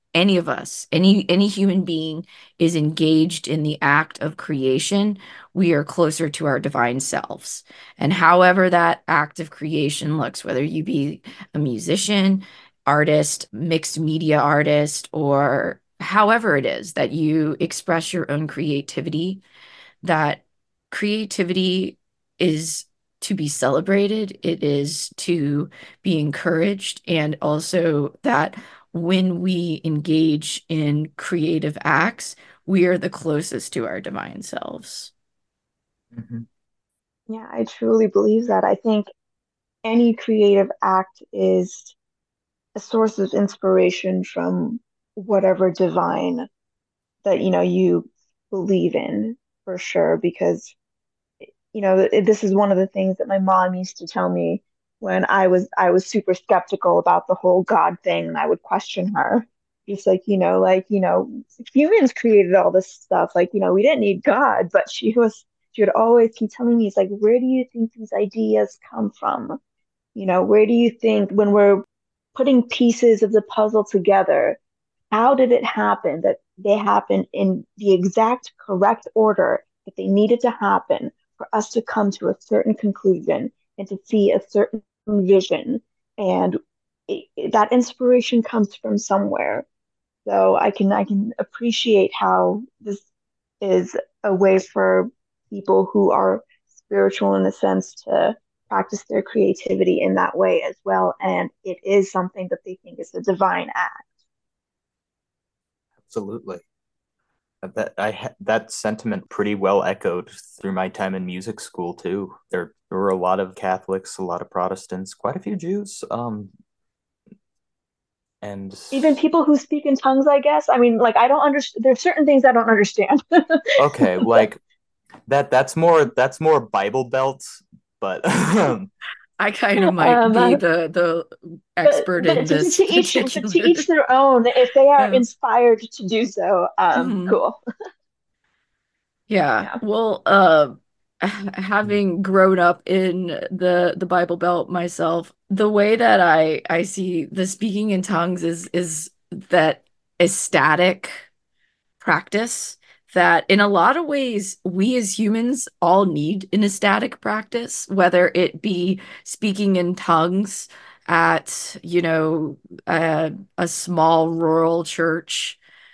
any of us, any any human being is engaged in the act of creation, we are closer to our divine selves. And however that act of creation looks, whether you be a musician, artist, mixed media artist, or however it is that you express your own creativity, that creativity is to be celebrated, it is to be encouraged, and also that when we engage in creative acts, we are the closest to our divine selves. Mm-hmm. Yeah, I truly believe that. I think any creative act is a source of inspiration from whatever divine that you know you believe in for sure, because you know this is one of the things that my mom used to tell me when I was I was super skeptical about the whole God thing, and I would question her. Just like, you know, like, you know, humans created all this stuff. Like, you know, we didn't need God, but she was she would always keep telling me, it's like, where do you think these ideas come from? You know, where do you think when we're putting pieces of the puzzle together, how did it happen that they happened in the exact correct order that they needed to happen for us to come to a certain conclusion and to see a certain vision? And it, it, that inspiration comes from somewhere. So I can I can appreciate how this is a way for people who are spiritual in a sense to practice their creativity in that way as well. And it is something that they think is a divine act. Absolutely. That I that sentiment pretty well echoed through my time in music school too. There, there were a lot of Catholics, a lot of Protestants, quite a few Jews. Um, and Even people who speak in tongues, I guess. I mean, like I don't understand. There's certain things I don't understand. okay, like that. That's more. That's more Bible Belt, but I kind of might um, be the the but expert but in to, this to each but to particular. each their own. If they are Yeah. inspired to do so, um, Mhm. cool. Yeah. Yeah. Well, uh, having grown up in the the Bible Belt myself, the way that I I see the speaking in tongues is is that ecstatic practice that in a lot of ways we as humans all need an ecstatic practice, whether it be speaking in tongues at, you know, a, a small rural church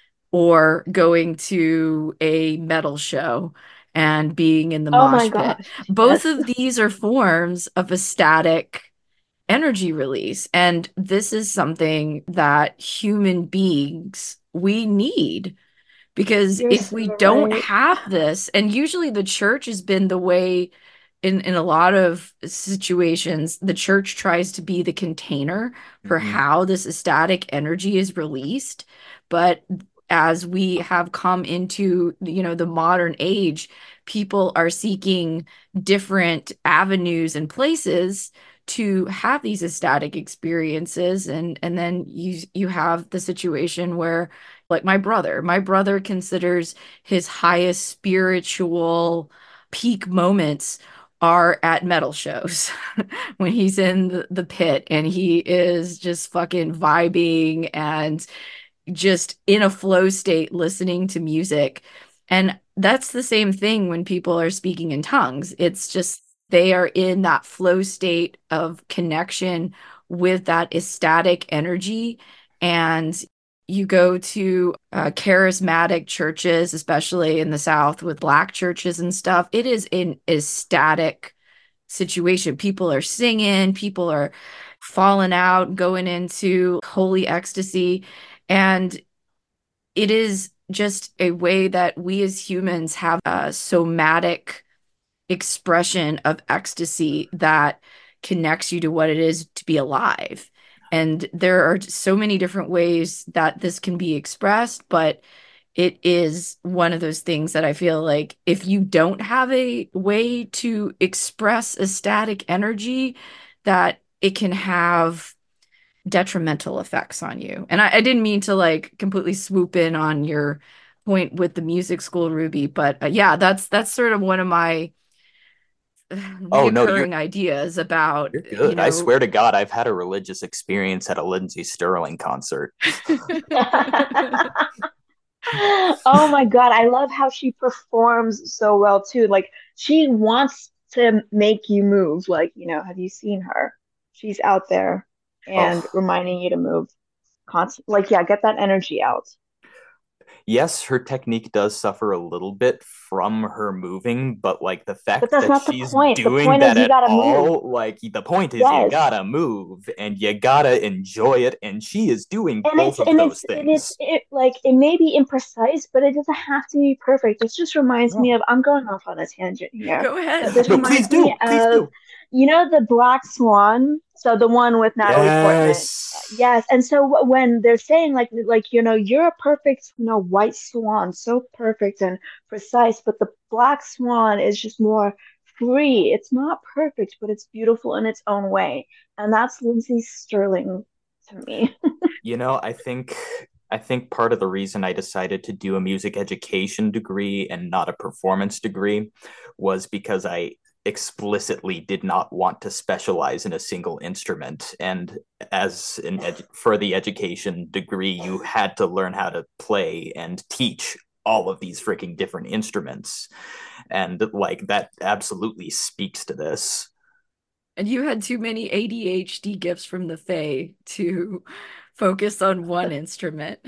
or going to a metal show and being in the Oh my mosh pit. gosh. Both Yes. of these are forms of ecstatic energy release. And this is something that human beings we need. Because You're if so we don't right. have this, and usually the church has been the way in, in a lot of situations, the church tries to be the container for Mhm. how this ecstatic energy is released. But as we have come into, you know, the modern age, people are seeking different avenues and places to have these ecstatic experiences. And and then you you have the situation where like my brother. My brother considers his highest spiritual peak moments are at metal shows when he's in the, the pit and he is just fucking vibing and just in a flow state listening to music. And that's the same thing when people are speaking in tongues. It's just they are in that flow state of connection with that ecstatic energy. And you go to uh, charismatic churches, especially in the South with Black churches and stuff, it is an ecstatic situation. People are singing, people are falling out, going into holy ecstasy. And it is just a way that we as humans have a somatic expression of ecstasy that connects you to what it is to be alive. And there are so many different ways that this can be expressed, but it is one of those things that I feel like if you don't have a way to express ecstatic energy, that it can have detrimental effects on you. And I, I didn't mean to like completely swoop in on your point with the music school, Ruby, but uh, yeah, that's that's sort of one of my Oh no, you're reoccurring ideas about, you're you good. I know. swear to God, I've had a religious experience at a Lindsey Sterling concert. Oh my God, I love how she performs so well too. Like she wants to make you move. Like, you know, have you seen her? She's out there and Oh, reminding you to move constant. Like, yeah, get that energy out. yes, her technique does suffer a little bit from her moving, but like the But fact that's that not the she's point. The doing point is that you at gotta move. all, like the point is you Yes. gotta move and you gotta enjoy it, and she is doing And both it's of and those it's and it's things. it like it may be imprecise, but it doesn't have to be perfect. This just reminds me No, of I'm going off on a tangent here, Go but ahead. this no, please reminds me do, please of do. you know the Black Swan, so the one with Natalie Portman. Yes. Yes, and so wh- when they're saying like like you know you're a perfect you know white swan, so perfect and precise, but the Black Swan is just more free. It's not perfect, but it's beautiful in its own way, and that's Lindsay Sterling to me. You know, I think I think part of the reason I decided to do a music education degree and not a performance degree was because I explicitly did not want to specialize in a single instrument. And as an edu- for the education degree, you had to learn how to play and teach all of these freaking different instruments. And like that absolutely speaks to this. And you had too many A D H D gifts from the Fae to focus on one instrument.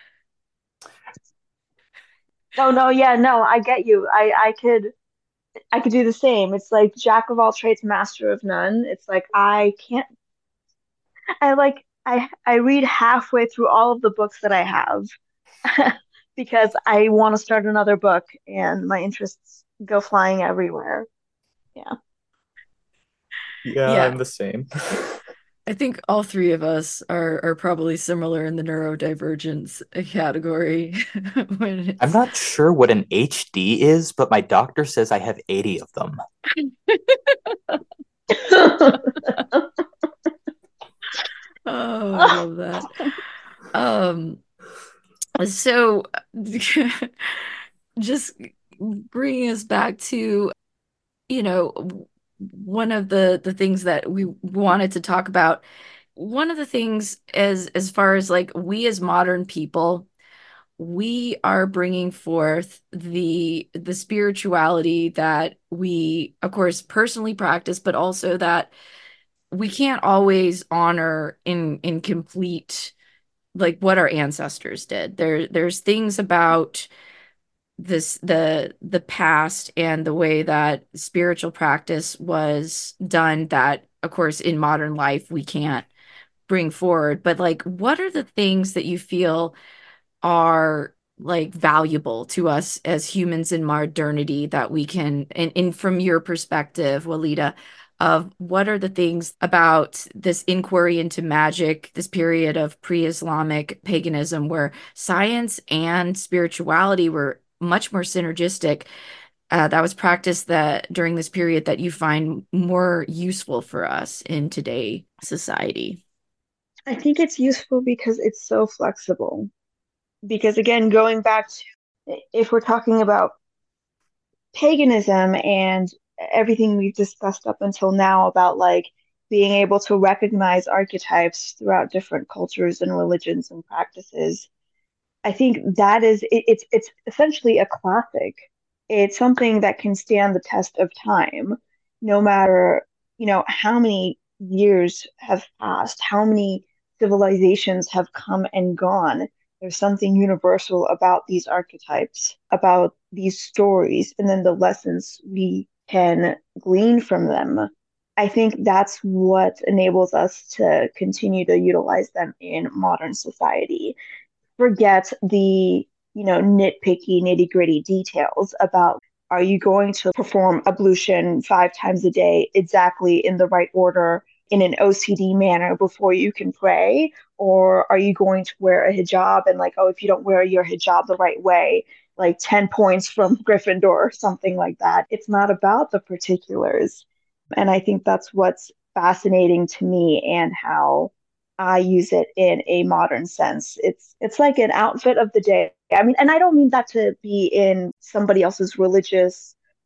No, no, yeah, no, I get you. I I could I could do the same. It's like jack of all trades, master of none. It's like I can't I like I I read halfway through all of the books that I have because I want to start another book and my interests go flying everywhere. Yeah. Yeah, Yeah, I'm the same. I think all three of us are are probably similar in the neurodivergence category when I'm it's not sure what an H D is, but my doctor says I have eighty of them. oh, I love that. Um, so just bringing us back to, you know, one of the the things that we wanted to talk about. One of the things as as far as like we as modern people, we are bringing forth the the spirituality that we, of course, personally practice, but also that we can't always honor in in complete like what our ancestors did. There there's things about this the the past and the way that spiritual practice was done that, of course, in modern life we can't bring forward. But like, what are the things that you feel are like valuable to us as humans in modernity that we can, and, and from your perspective, Walida, of what are the things about this inquiry into magic, this period of pre-Islamic paganism where science and spirituality were much more synergistic, uh, that was practiced that during this period that you find more useful for us in today society? I think it's useful because it's so flexible. Because again, going back to if we're talking about paganism and everything we've discussed up until now about like being able to recognize archetypes throughout different cultures and religions and practices, I think that is it, it's it's essentially a classic. It's something that can stand the test of time, no matter, you know, how many years have passed, how many civilizations have come and gone. There's something universal about these archetypes, about these stories, and then the lessons we can glean from them. I think that's what enables us to continue to utilize them in modern society. Forget the, you know, nitpicky, nitty gritty details about are you going to perform ablution five times a day exactly in the right order in an O C D manner before you can pray? Or are you going to wear a hijab and like, oh, if you don't wear your hijab the right way, like ten points from Gryffindor or something like that? It's not about the particulars. And I think that's what's fascinating to me and how I use it in a modern sense. It's it's like an outfit of the day. I mean, and I don't mean that to be in somebody else's religious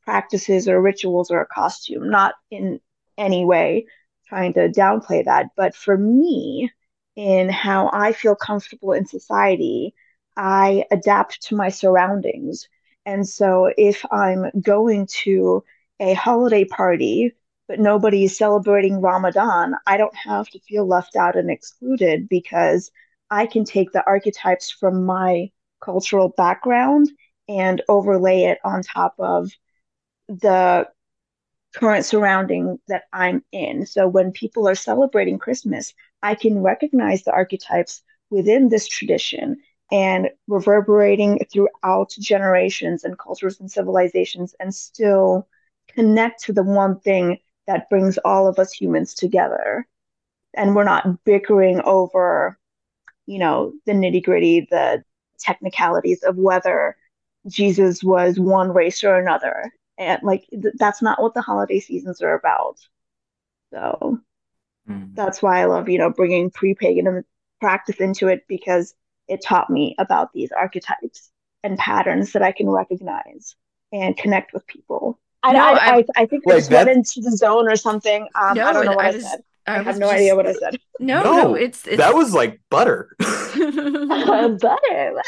practices or rituals or a costume, not in any way trying to downplay that. But for me, in how I feel comfortable in society, I adapt to my surroundings. And so if I'm going to a holiday party, but nobody is celebrating Ramadan, I don't have to feel left out and excluded because I can take the archetypes from my cultural background and overlay it on top of the current surrounding that I'm in. So when people are celebrating Christmas, I can recognize the archetypes within this tradition and reverberating throughout generations and cultures and civilizations and still connect to the one thing that brings all of us humans together. And we're not bickering over, you know, the nitty gritty, the technicalities of whether Jesus was one race or another. And like, th- that's not what the holiday seasons are about. So Mm. that's why I love, you know, bringing pre-pagan practice into it because it taught me about these archetypes and patterns that I can recognize and connect with people. I, No, I, I'm- I, I think I Like just went that- into the zone or something. Um, No, I don't know it- what I I, was- said. I I, have was no just- idea what I said. No, no, it's, it's that was like butter. Butter.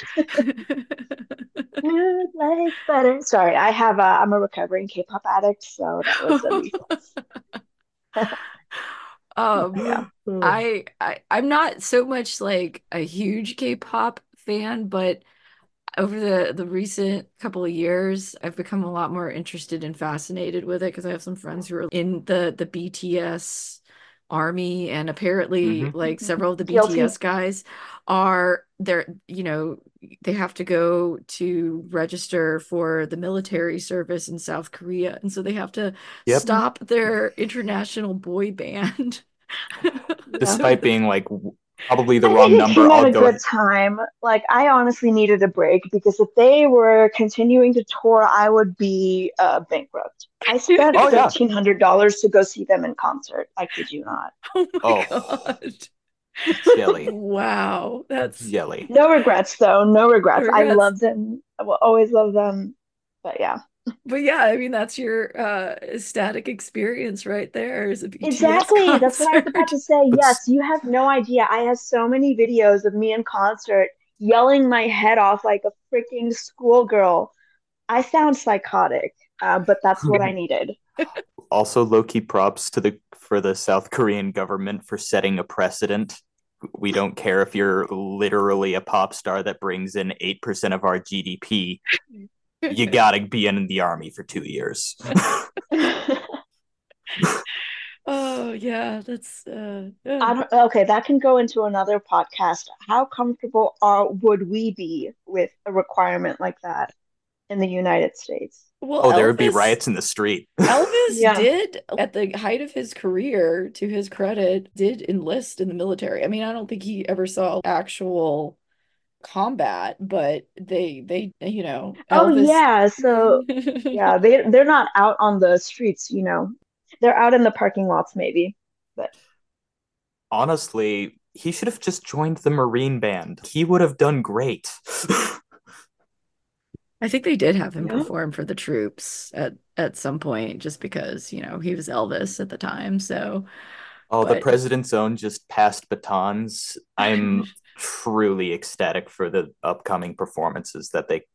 Smooth like butter. Sorry, I have a, I'm a recovering K-pop addict, so that was a reflex. um Yeah. I, I I'm not so much like a huge K-pop fan, but over the the recent couple of years, I've become a lot more interested and fascinated with it because I have some friends who are in the the B T S army, and apparently Mhm. like several of the Guilty. B T S guys are they're you know they have to go to register for the military service in South Korea, and so they have to Yep. stop their international boy band. Despite being like w- probably the I wrong think it number, came at I'll a go. good time. Like, I honestly needed a break because if they were continuing to tour, I would be uh, bankrupt. I spent Oh, yeah. fifteen hundred dollars to go see them in concert. I kid you not. Oh my Oh. God. Jelly. Wow. That's Jelly. No regrets, though. No regrets. No I regrets. love them. I will always love them. But yeah. But yeah, I mean that's your uh static experience right there is a B T S Exactly. That's what I was about concert. to say. But- Yes, you have no idea. I have so many videos of me in concert yelling my head off like a freaking schoolgirl. I sound psychotic, uh, but that's what I needed. Also, low-key props to the for the South Korean government for setting a precedent. We don't care if you're literally a pop star that brings in eight percent of our G D P. You gotta be in the army for two years. Oh yeah, that's uh, I uh. don't, okay, that can go into another podcast. How comfortable are would we be with a requirement like that in the United States? Well, Oh, there would be Elvis- riots in the street. Elvis Yeah. did, at the height of his career, to his credit, did enlist in the military. I mean, I don't think he ever saw actual combat, but they they you know Oh Elvis. yeah, so yeah, they they're not out on the streets, you know. They're out in the parking lots maybe. But Honestly, he should have just joined the Marine Band. He would have done great. I think they did have him Yeah. perform for the troops at at some point, just because, you know, he was Elvis at the time. So, Oh, the But- president's own just passed batons. I'm truly ecstatic for the upcoming performances that they.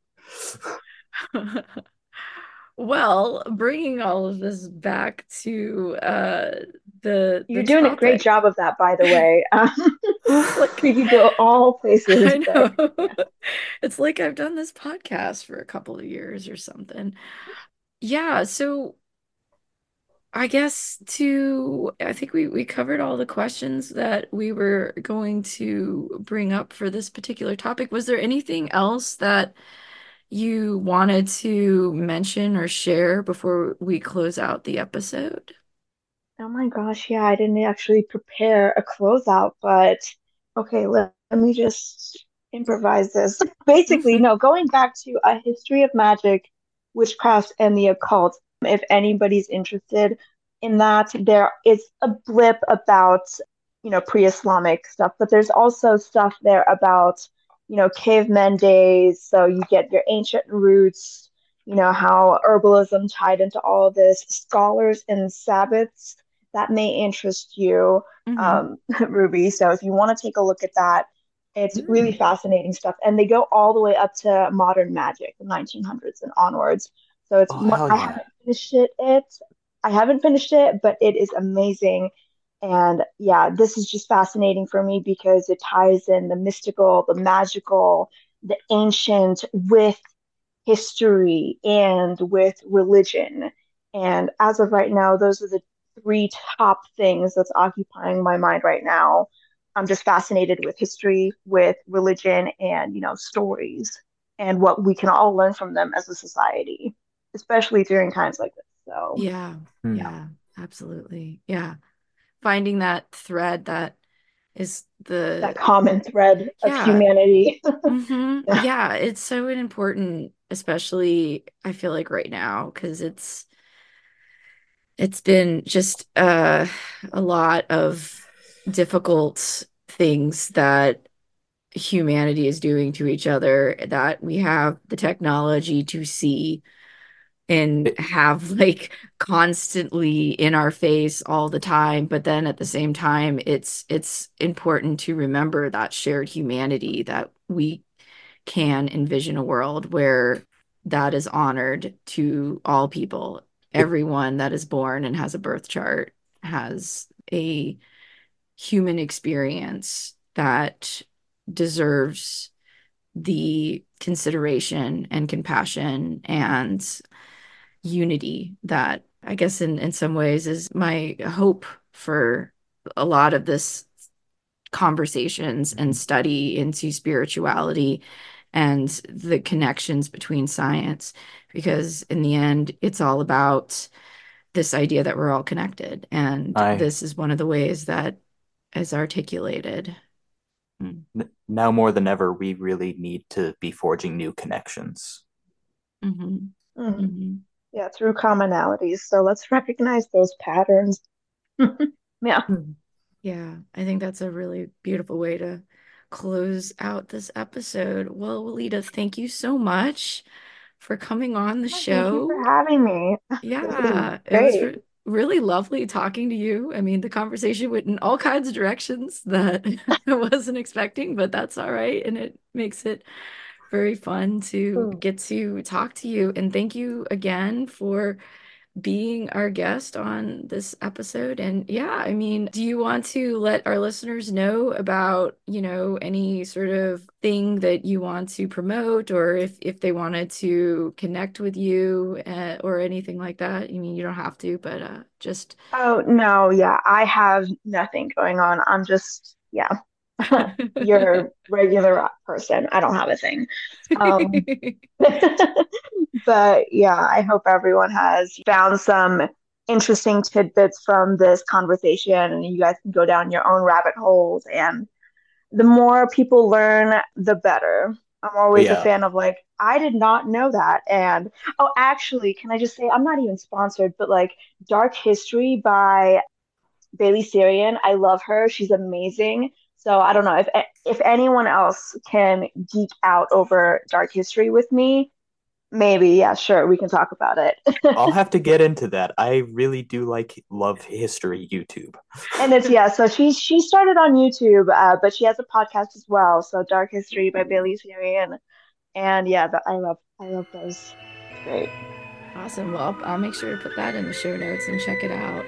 well, bringing all of this back to uh the you're the doing a great topic. job of that, by the way. Um, like we could go all places. I but- know. yeah. It's like I've done this podcast for a couple of years or something. Yeah, so I guess to I think we we covered all the questions that we were going to bring up for this particular topic. Was there anything else that you wanted to mention or share before we close out the episode? Oh my gosh, yeah, I didn't actually prepare a closeout, but okay, let, let me just improvise this. Basically, no, going back to a history of magic, witchcraft, and the occult, if anybody's interested in that, there is a blip about, you know, pre-Islamic stuff, but there's also stuff there about, you know, cavemen days, so you get your ancient roots, you know, how herbalism tied into all of this, scholars and Sabbaths that may interest you, Mm-hmm. um, Ruby. So if you want to take a look at that, it's Mm. really fascinating stuff. And they go all the way up to modern magic, the nineteen hundreds and onwards. So it's Oh, one, hell I yeah. haven't finished it, it. I haven't finished it, but it is amazing. And yeah, this is just fascinating for me because it ties in the mystical, the magical, the ancient with history and with religion. And as of right now, those are the three top things that's occupying my mind right now. I'm just fascinated with history, with religion, and, you know, stories and what we can all learn from them as a society, especially during times like this. So, Yeah, Hmm. yeah, absolutely. Yeah. Finding that thread that is the that common thread of yeah. humanity. hmm Yeah. Yeah, it's so important, especially I feel like right now, because it's it's been just uh, a lot of difficult things that humanity is doing to each other that we have the technology to see and It- have like constantly in our face all the time, but then at the same time it's it's important to remember that shared humanity, that we can envision a world where that is honored to all people. it- Everyone that is born and has a birth chart has a human experience that deserves the consideration and compassion and unity that I guess in, in some ways is my hope for a lot of this conversations and study into spirituality and the connections between science, because in the end it's all about this idea that we're all connected, and I this is one of the ways that is articulated. n- now more than ever, we really need to be forging new connections. Mm-hmm. Mhm. Mm-hmm. Yeah, through commonalities. So let's recognize those patterns. Yeah. Yeah, I think that's a really beautiful way to close out this episode. Well, Walida, thank you so much for coming on the Thank you for show. having me. This was Yeah, it was great. re really lovely talking to you. I mean, the conversation went in all kinds of directions that I wasn't expecting, but that's all right. And it makes it very fun to Ooh. get to talk to you. And thank you again for being our guest on this episode. And yeah, I mean, do you want to let our listeners know about, you know, any sort of thing that you want to promote, or if if they wanted to connect with you uh, or anything like that? I mean, you don't have to, but uh, just Oh, no, yeah, I have nothing going on. I'm just, yeah, your regular person. I don't have a thing. Um, but yeah, I hope everyone has found some interesting tidbits from this conversation and you guys can go down your own rabbit holes. And the more people learn, the better. I'm always a Yeah. fan of like, I did not know that. And oh, actually, can I just say, I'm not even sponsored, but like Dark History by Bailey Sarian, I love her. She's amazing. So I don't know if if anyone else can geek out over Dark History with me, maybe, yeah, sure, we can talk about it. I'll have to get into that. I really do like love history YouTube. And it's yeah, so she she started on YouTube, uh, but she has a podcast as well. So Dark History by Bailey Sarian, and yeah, the, I love I love those. It's great. awesome. Well, I'll, I'll make sure to put that in the show notes and check it out.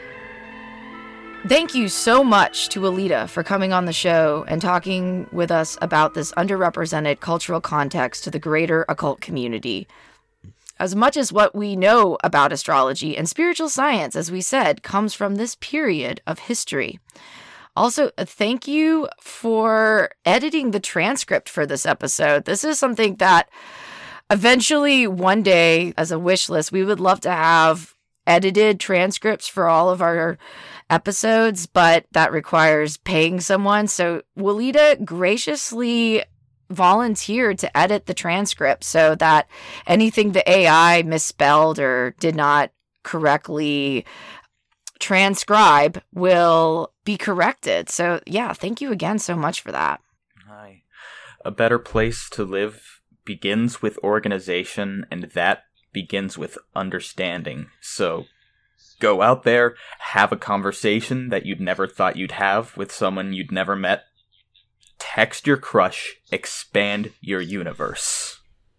Thank you so much to Alita for coming on the show and talking with us about this underrepresented cultural context to the greater occult community. As much as what we know about astrology and spiritual science, as we said, comes from this period of history. Also, thank you for editing the transcript for this episode. This is something that eventually one day, as a wish list, we would love to have edited transcripts for all of our episodes, but that requires paying someone. So Walida graciously volunteered to edit the transcript so that anything the A I misspelled or did not correctly transcribe will be corrected. So yeah, thank you again so much for that. Hi. A better place to live begins with organization, and that begins with understanding. So go out there, have a conversation that you'd never thought you'd have with someone you'd never met. Text your crush, expand your universe.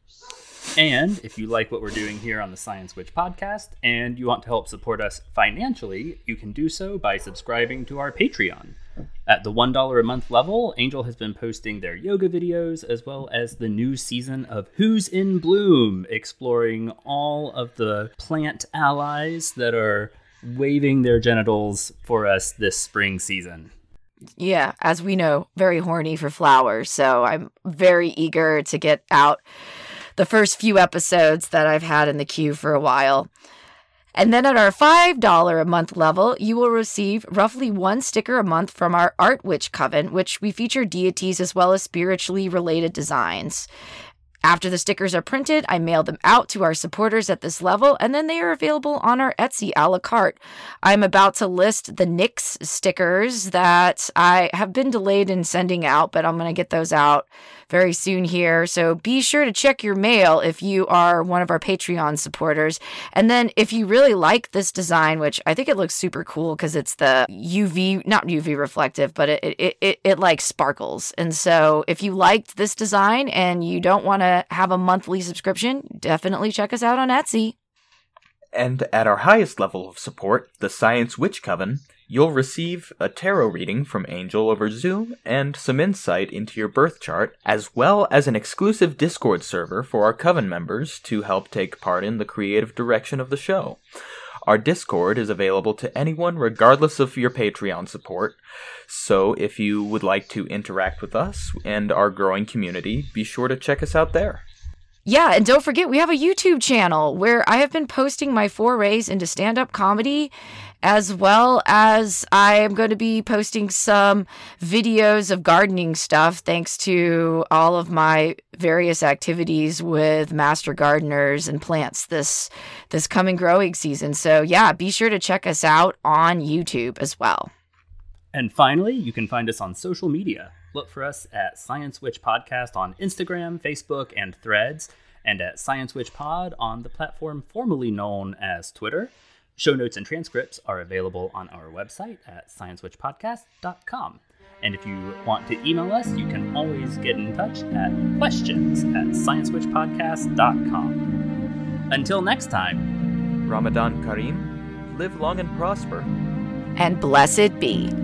And if you like what we're doing here on the Science Witch podcast and you want to help support us financially, you can do so by subscribing to our Patreon. At the one dollar a month level, Angel has been posting their yoga videos as well as the new season of Who's in Bloom, exploring all of the plant allies that are waving their genitals for us this spring season. Yeah, as we know, very horny for flowers, so I'm very eager to get out the first few episodes that I've had in the queue for a while. And then at our five dollars a month level, you will receive roughly one sticker a month from our Art Witch Coven, which we feature deities as well as spiritually related designs. After the stickers are printed, I mail them out to our supporters at this level, and then they are available on our Etsy a la carte. I'm about to list the Nyx stickers that I have been delayed in sending out, but I'm going to get those out very soon here. So be sure to check your mail if you are one of our Patreon supporters. And then if you really like this design, which I think it looks super cool because it's the U V, not U V reflective, but it, it, it, it like sparkles. And so if you liked this design and you don't want to have a monthly subscription, definitely check us out on Etsy. And at our highest level of support, the Science Witch Coven, you'll receive a tarot reading from Angel over Zoom and some insight into your birth chart, as well as an exclusive Discord server for our Coven members to help take part in the creative direction of the show. Our Discord is available to anyone regardless of your Patreon support, so if you would like to interact with us and our growing community, be sure to check us out there. Yeah, and don't forget, we have a YouTube channel where I have been posting my forays into stand-up comedy, as well as I am going to be posting some videos of gardening stuff, thanks to all of my various activities with master gardeners and plants this this coming growing season. So yeah, be sure to check us out on YouTube as well. And finally, you can find us on social media. Look for us at Science Witch Podcast on Instagram, Facebook, and Threads, and at Science Witch Pod on the platform formerly known as Twitter. Show notes and transcripts are available on our website at science witch podcast dot com. And if you want to email us, you can always get in touch at questions at science witch podcast dot com. Until next time, Ramadan Kareem, live long and prosper. And blessed be.